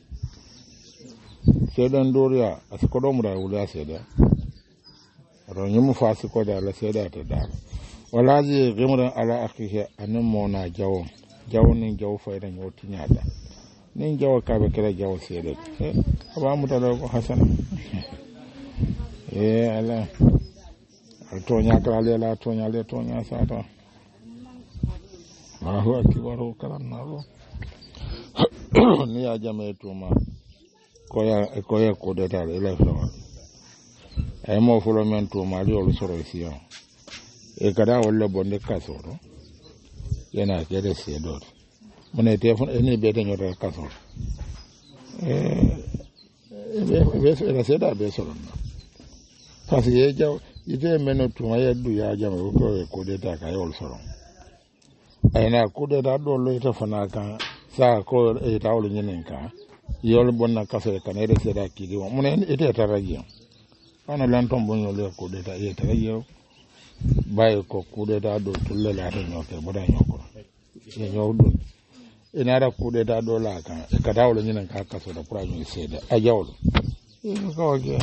seda ndoria as kodo mu da wula seda ro ni mu fasi koda la seda ta da wala ji gimran ala akhihi anan mona jawo jawo nin jawo fayda ni otinya da nin jawo ka be kira jawo seda he aba mu ta ko hasana e ala tonya kala la tonya le tonya sata ma huwa kibaru karam naro ni ya jame tuma koya koya ko de dal ila flo ay mo fulo men tuma li olu soro siyo e kada wala bonde kasoro yana kede sedor mone telefon eni be de nyoro kasoro e be be se seda be soro parce que jaw ite meno tuma yeddu ya jama ko ko de ta ka yol soro ayna ko de da do lo ita fana kan sa ko e tawlo nyinen ka yol bonna kafe kan e de seda ki di mo ne ite ta raji ana lan ton bonyo le ko de ta e ta raji bay ko ko de da do tulle la ta nyoke boda nyoko e nyow dun inara kuɗe ta ɗo la kan e katawolo ñinen ka kasoda pour añoy seede a jawlo ino kawake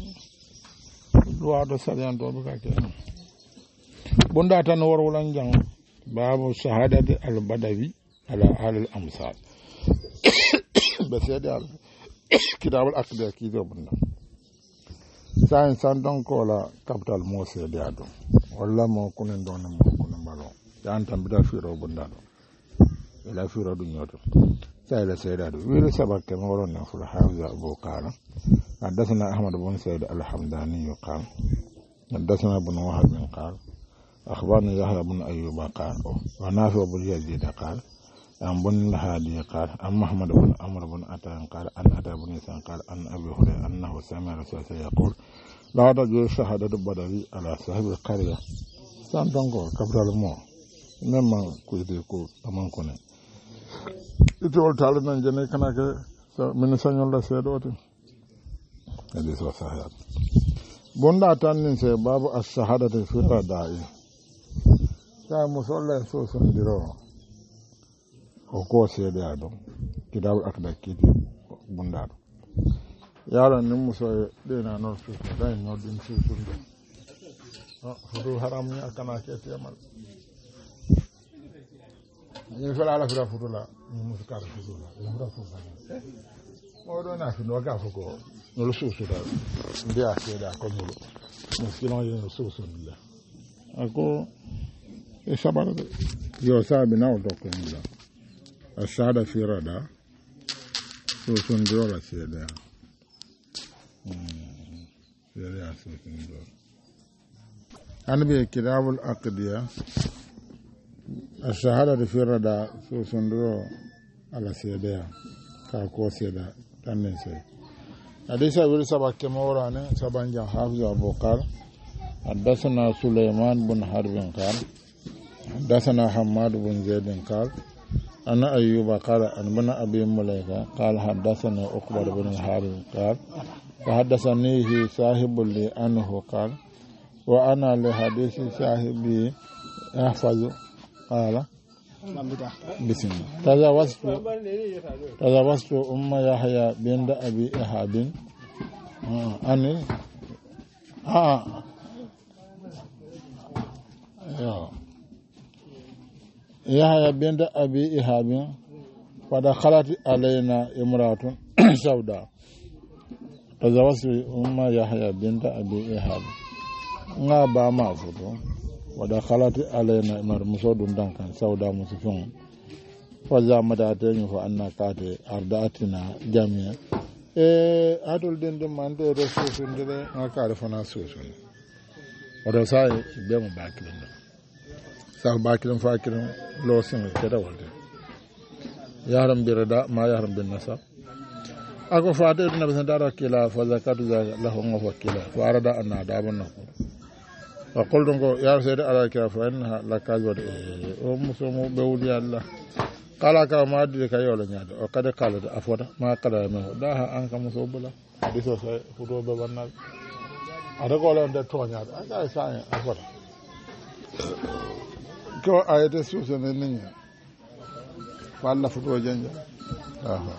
loi ɗo sariyantoɓe kake bunda tan worwolan jang babu shahadati albadawi ala alal amsal ɓe seede al kitabul akda kido bunda sain san don kola capital mo seede a ɗum walla mo kunen ɗon mo kunen mbalo yan tan bida firo bunda ɗo ila firo ɗum yoto sa ila seede a ɗum wiiri sabakke mo woron nen fula hawsa abou kala حدثنا أحمد بن سعيد الحمداني قال حدثنا ابن وهب قال أخبرنا يحيى بن أيوب قال ونافع بن يزيد قال عن بن الهادي قال عن محمد بن عمرو بن عطاء قال عن عطاء بن يسار قال عن أبي هريرة أنه سمع رسول الله يقول لا تجوز شهادة بدوي على صاحب القرية سانتونغو كبرال مو مما كويتي كو أمان كوني إتول تعالى نجني كناك من سنيول لا سيدوتي حديث صحيح بوندا تانين سي باب الشهادة في الرداء كا مصلى سوسن ديرو o ko seede a ɗum kitabu akda kiti bundaɗo yaron nin muso ɗena noon suusu day noɗɗin suusunde futu haram ni akana ke temal ñin fela ala fita futula ñin musu kara futula ñin fita futula oɗo na fi no ga fo ko nolu suusuda mbiya seede a ko ñulu muskilon yeno suusundila ako e sabara de yo saabi nawo dokko ñula الشهادة في ردا سوسن دورة سيدا سيدا سوسن دورة أنا بكتاب الأقدية الشهادة في ردا سوسن دورة على سيدا كاكو سيدا تنين سيدا حديث أبي سبا كموراني سبا جان حافظ أبو قال حدثنا سليمان بن حرب قال حدثنا حماد بن زيد قال أنا أيوب قال أن بن أبي مليكة قال حدثنا أقبل بن الحارث قال فحدثنيه صاحب لي أنه قال وأنا لحديث صاحبي أحفظ قال بسم تزوجت تزوجت أم يحيى بنت أبي إيهاب أني آه يا يحيى بنت أبي إيهاب فدخلت علينا امرأة سوداء تزوجت أم يحيى بنت أبي إيهاب غابا ما فوتو ودخلت علينا امرأة مسود دانكان سوداء مسفون فزامت أتيني فأنا كاتي أردأتنا جميعا إيه هاتول دين دي مانتي رسوسون دي نكاري فنا سوسون ودساي بيما باكلين sal bakirin fakirin losin ke da walde yaran birada ma yaran bin nasa ako fata ibn nabi sandara kila fa zakatu lahu wa wakila fa arada anna daban nako wa qultu go yar sayda ala kila fa inna lakazu o musumu bewli allah kala ka ma de ka yola nyaade o kada kala da afoda ma kala me da ha an ka muso bula diso sai fudo be bannal ada ko le de to nyaade aka sai afoda ko ayete suusane niñi falla futo janja aha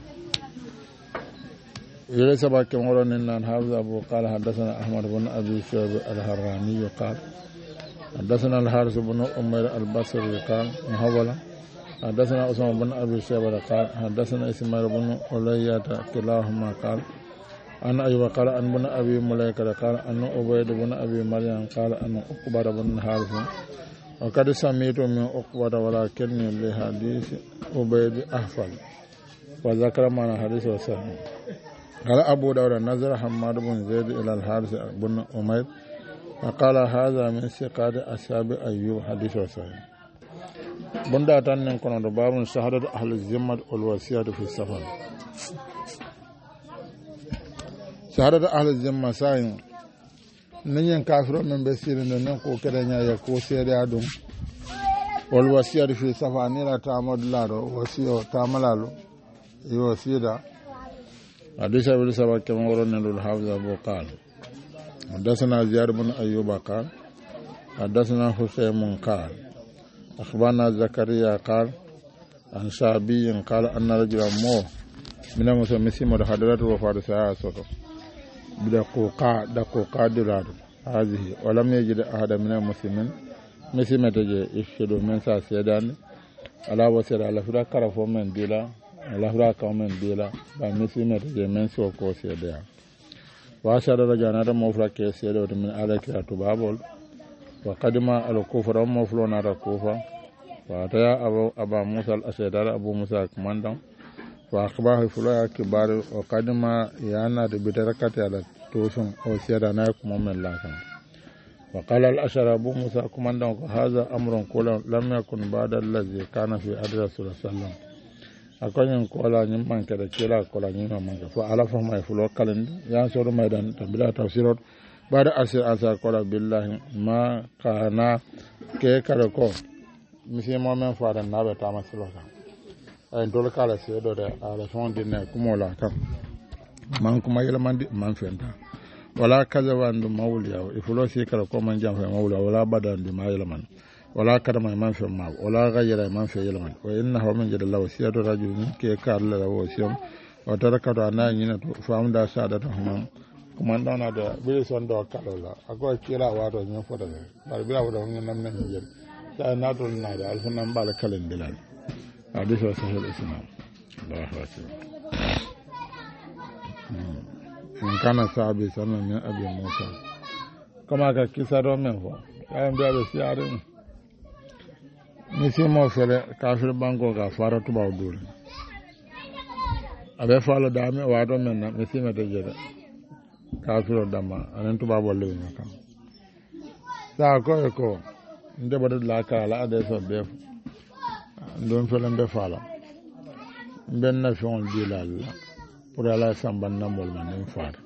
yele sabake moro nen nan hawza abu qala hadathana ahmad ibn abi shayb al-harrani qala hadathana al-haris ibn umayr al-basri qala muhawala hadathana usman ibn abi shayb qala hadathana ismail ibn ulayya kilahuma qala ana ayyuba qala an ibn abi mulaika qala an ubayd ibn abi maryam qala an uqbar ibn harith وقد سمعت من أقوى ولكن لحديث عبيد أحفظ وذكر معنا حديث وسهل قال أبو داود نظر حماد بن زيد إلى الحارث بن أمير وقال هذا من ثقات أصحاب أيوب حديث وسهل بندا تنن كون باب شهادة أهل الذمة والوصية في السفر شهادة أهل الذمة ساين نين كافر من بسير نن كو كدنيا يكو سيدي ادم والوصيه في سفاني لا تعمد لارو وصيه تعملالو يوصيدا حديث ابي سبا كما ورن الحافظ ابو قال حدثنا زياد بن ايوب قال حدثنا حسين قال اخبرنا زكريا قال an sabiyin qala anna rajulan mo mina muso misimo da hadaratu wa fadu sa'a soto bida quqa da quqa dirado hazihi wa lam yajid ahada min muslimin misimete je ifshidu men sa sedan ala wasira ala fura karafo men dila ala fura ka men dila ba misimete je men so ko sedea wa shara rajana da mo fura ke sedo min ala kiratu babol wa qadima al kufra mo fulona da kufa wa ta abu aba musa al ashadar abu musa kumandan wa akhbahu fulaya kibar wa qadima yana da bidarakati ala tosun o seda na kuma men lakan wa qala al ashara abu musa kumandan ko hadha amrun qula lam yakun ba'da allazi kana fi adri rasul sallallahu akonyin kola nyim manke da kila kola nyim manke fa ala fa may fulo kalen ya so do maydan tabila tafsirot ba'da asir asa kola billahi ma kana ke kala ko misi mo men fa da nabe ta masilo kan ay dole kala se do de ala fon dinne kumola kan man kuma yela mandi man fenta wala kazawandu mawliya ifulo si kala ko man jam fa mawliya wala badan di ma yela man wala kadama man fa ma wala ghayra man fa yela man wa innahu min jadallahu siyatu rajulin ke karla la wosiyam wa tarakatu ana nyina to famda sadatu hum kuma ndana da bi son do kala ago kira wato nyen foda bar bi wato nyen nam nan jel ta na to na da alfa nan bala kalen bilal hadis wa sahih al-islam Allahu akbar in kana sahabi sama min abi musa kama ka kisa do men fo kayan biya be siarin ni si mo fere kafir banko ga fara tuba dole abe falo dame wa do men na mi si mete jere kafir dama anan tuba bolle ni kam sa ko ko nde bodo la kala ade so be don fele be fala ben na fion dilal pour ala samban namol man nem faar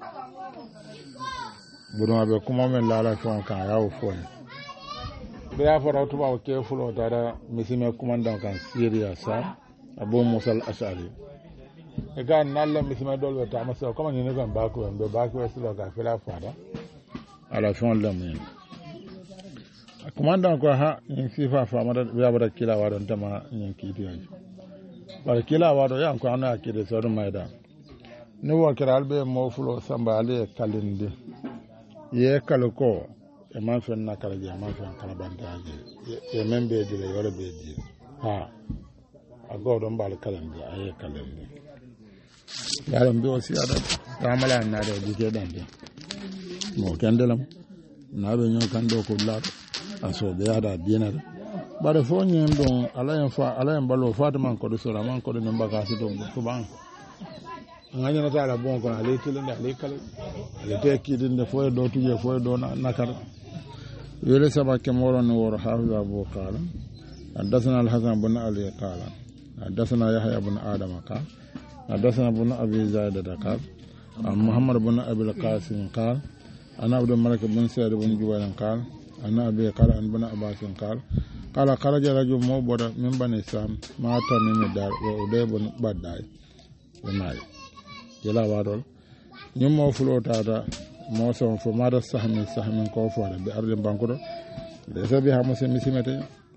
budon abe kuma men la la fion kan yawo fo be ya fara tuba o ke fulo dara misime commandant kan syria sa abu musa al-ashari e ga nalla misime dolbe ta masa kuma ni ne kan ba ko be ba ko silo ga fela fara ala fion la men commandant ko ha ni sifa fa mara be abara kila wadon tama ni kidiyaji bar kila wado yan ko ana kide so do mayda ni wo kiral be mo fulo samba ale kalinde ye kalko e man fen na kala je man fen kala bandaje e men be dire yore be di ha ago do mbal kalande aye kalande yalla mbi o siada tamala na de di ke dande mo kandelam na be nyon kan do ko lato aso be ada dinar bare fo nyen don alayen fa alayen balo fatima ko do sura man ko do mbaka si do ko ban nganya na tala bon ko ale tilinde ale kala ale te kidinde fo do tuje fo do nakar wele sabake moro no wor hafiz abu qala حدثنا الحسن بن علي قال حدثنا يحيى بن آدم قال حدثنا بن أبي زايدة قال محمد بن أبي القاسم قال أنا عبد الملك بن سعد بن جبير قال أنا أبي قال أن بن عباس قال قال خرج رجل موبر من بني سام ما تمم دار وأدي بن بداي بناي جلا وارول نيمو فلوتاتا موسم فماذا سهم سهم كوفر بأرض بانكورو ليس بها مسلم سمته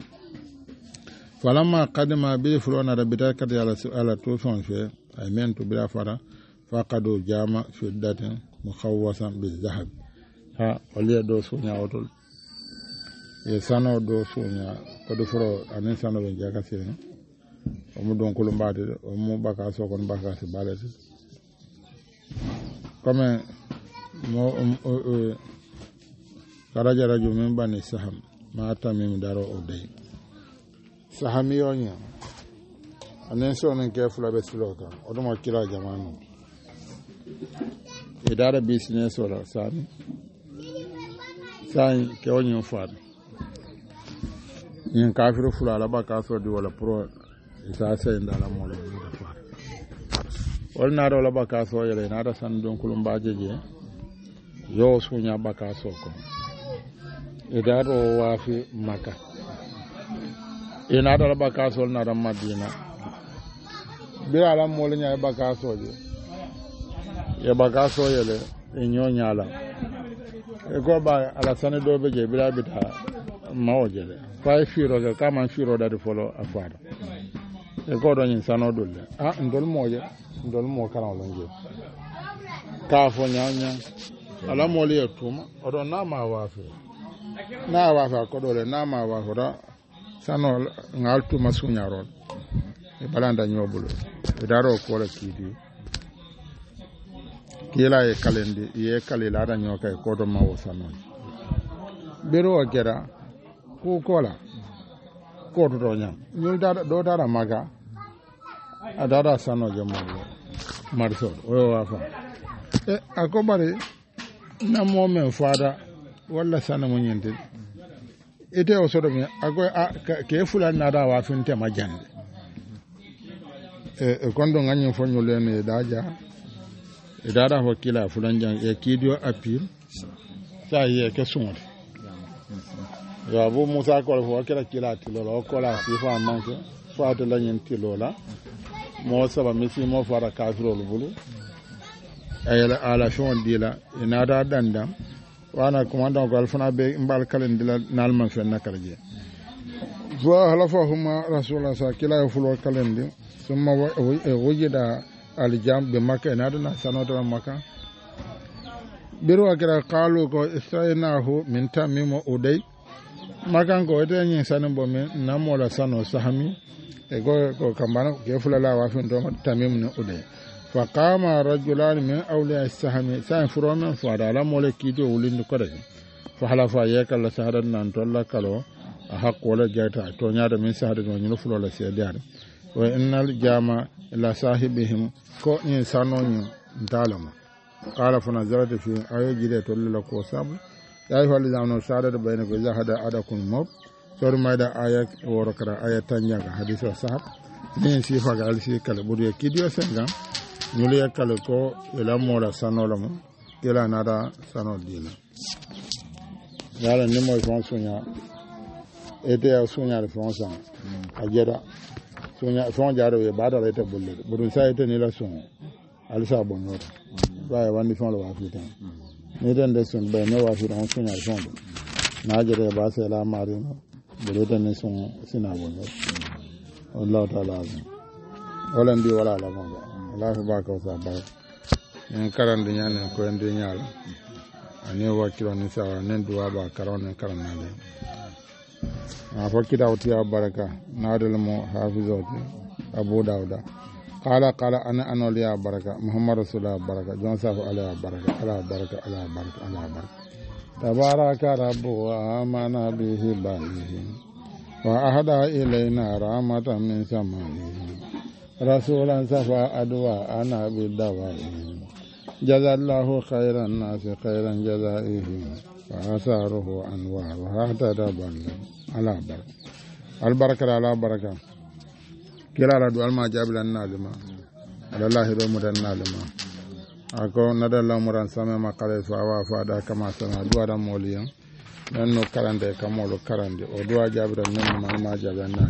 فلما قدم به فلونا ربيتا كتي على توفون في أيمن تبلا فرا فقدوا جامع في الدات مخوصا بالذهب ها ولي دو سونيا وتول يسانو دو سونيا كدو فرو أنين سانو بنجاكا سيرين ومو دون كلهم بعد ومو بكا سوكون بكا سبالتي كما مو خرج رجل من بني سهم ما تميم دارو أودي sahamiyonya anen so nen ke fula be siloka odo mo kila jamanu idara business wala sami sai ke onyo fada yin kafiru fula la baka so di wala pro isa sai ndala mo la ni fada wal na do la baka so yele na da san don kulum bajeje yo sunya baka so ko idaro wa fi maka ina da baka so na da madina bi ala mol nya baka so je ya baka so yele enyo nyala e go ba ala sane do be je bila bita maoje le fa firo ga kama firo da folo afara e ko do nyin sano dulle a ndol moje ndol mo karan lonje ka fo nyanya ala moli e tuma odo na ma wafe na wafe ko dole na ma wafe da sano ngal tuma sunyarol e balanda nyobulo e daro ko la kidi kila e kalendi ye kalila da nyoka e ko do ma wo sano biro gera ko kola ko do nyam nyul da do dara maga adada sano jamo marso o wafa e akobare na momen fada walla sana mo nyende ite o sodo mi ago ke fulan na da wa finte majande e e kondo ngani fo nyule ne daja e dada ho kila fulan jang e kidio apil sa ye ke sunde ya bu musa ko fo kila kila tilo ko la sifa manke fo to la nyen tilo la mo saba misi mo fara kafiro bulu ayala ala shon dila ina da dandam wana commandant ko alfana be mbal kalen dila nalman fen nakarje wa halafahuma rasulullah sallallahu alaihi wasallam kalen summa wajida aljam be makka ina da sanota makka biru akira qalu ko istainahu min tamim uday makan ko ete nyin sanin bo men namola sano sahami e go ko kambana ke fulala wa fin do tamim ne uday فقام رجلان من أولياء السهم سان فرومن فادا لا مولكي دو ولين كودي فحلف ياك الله سهر نان تولا كلو حق ولا جاتا تو نياده من سهر دو ني فلو لا سيدار وان الجامع الى صاحبهم كو ني سانو ني دالما قال فنزلت في اي جيده تول لكو ساب يا ايها الذين سادة بينك اذا هذا ادكم موت سور مايدا ايات وركرا ايات تانيا حديث صاحب ني سيفا قال سي كلا بودي كيديو سنغا ñuli yakale ko ila mola sanola mo ila nada sano dina yala ni mo fon sunya ete ya sunya le fon san ajeda sunya fon jaro e bada le te bulle buru sa ete ni la sun alisa bonota wa ya wandi fon lo wa fitan ni den de sun be no wa fitan sunya le fon na jere ba se la mari no buru den ni sun sina bonota Allah taala wala ndi wala la mo Allah baka sa ba en karan de nyane ko en de nyala ani wa kilo ni sa nen duwa ba karon en karan nale a fakida wati baraka nadal mo hafizoti abu dauda qala qala ana anoli ya baraka muhammad rasulullah baraka jon sa ala baraka ala baraka ala baraka ala baraka tabaraka rabbu wa amana bihi banihi wa ahada ilayna rahmatan min samanihi رسولا صفى أدواء أنا بالدوائه جزا الله خير الناس خيرا جزائه وآثاره أنوارها اهتدى على بركة البركة على بركة كلا ردو الما جاب لنا لما على الله رمض النالما أكو ندى الله مران سمع ما قال فأوا فادا كما سمع دوارا موليا لأنه كرندي كمولو كرندي ودوا جاب لنا ما جاب لنا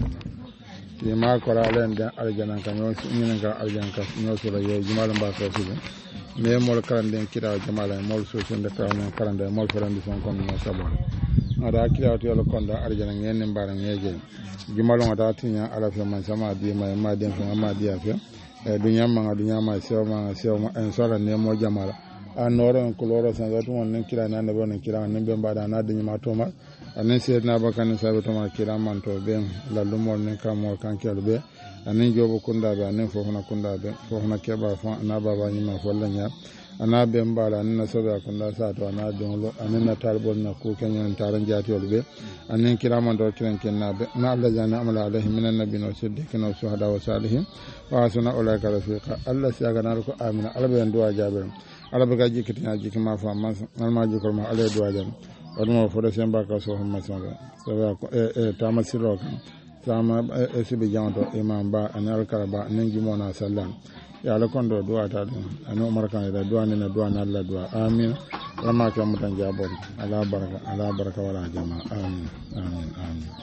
ti ma ko la len da aljana kan yo ni nga aljana kan yo so la yo jumal mba ko so me mol karande kira jamal mol so so ndata no karande mol farandi son kon no sabo ada kira to lo kon da aljana ngene mbara ngeje jumal ngata tinya ala fe man sama di ma ma den fa ma di afa e dunya ma dunya ma sew ma sew ma en so la ne mo jamal anoro en koloro san zato mon nen kira nan bo nen kira nan be mbada na dunya ma to ma anen seedna bakane sabe to ma kira man to ben la lumol nen kamo kan kelbe anen jobo kunda be anen fofna kunda be fofna keba fa na baba ni ma folla nya ana be mbala anen sabe kunda sa to na donlo anen na tarbol na ko kenyan taran jati olbe anen kira man do kiran kenna be na Allah jana amala alaihi minan nabiyina siddiqina wa shuhada wa salihin wa asuna ulaika rafiqa Allah siaga na ko amina albe ndo jabe albe ga jikiti na jikima fa man ma jikor ma ale do jam waduma fo de semba ka so hamma songa so e e tamasiro kan sama e sibe janto imam ba anal karaba nengi mona sallam ya la kondo du'a ta anu markan da du'a ne na du'a na Allah du'a amin rama ka mutan jabon ala baraka ala baraka wala jama'a amin amin amin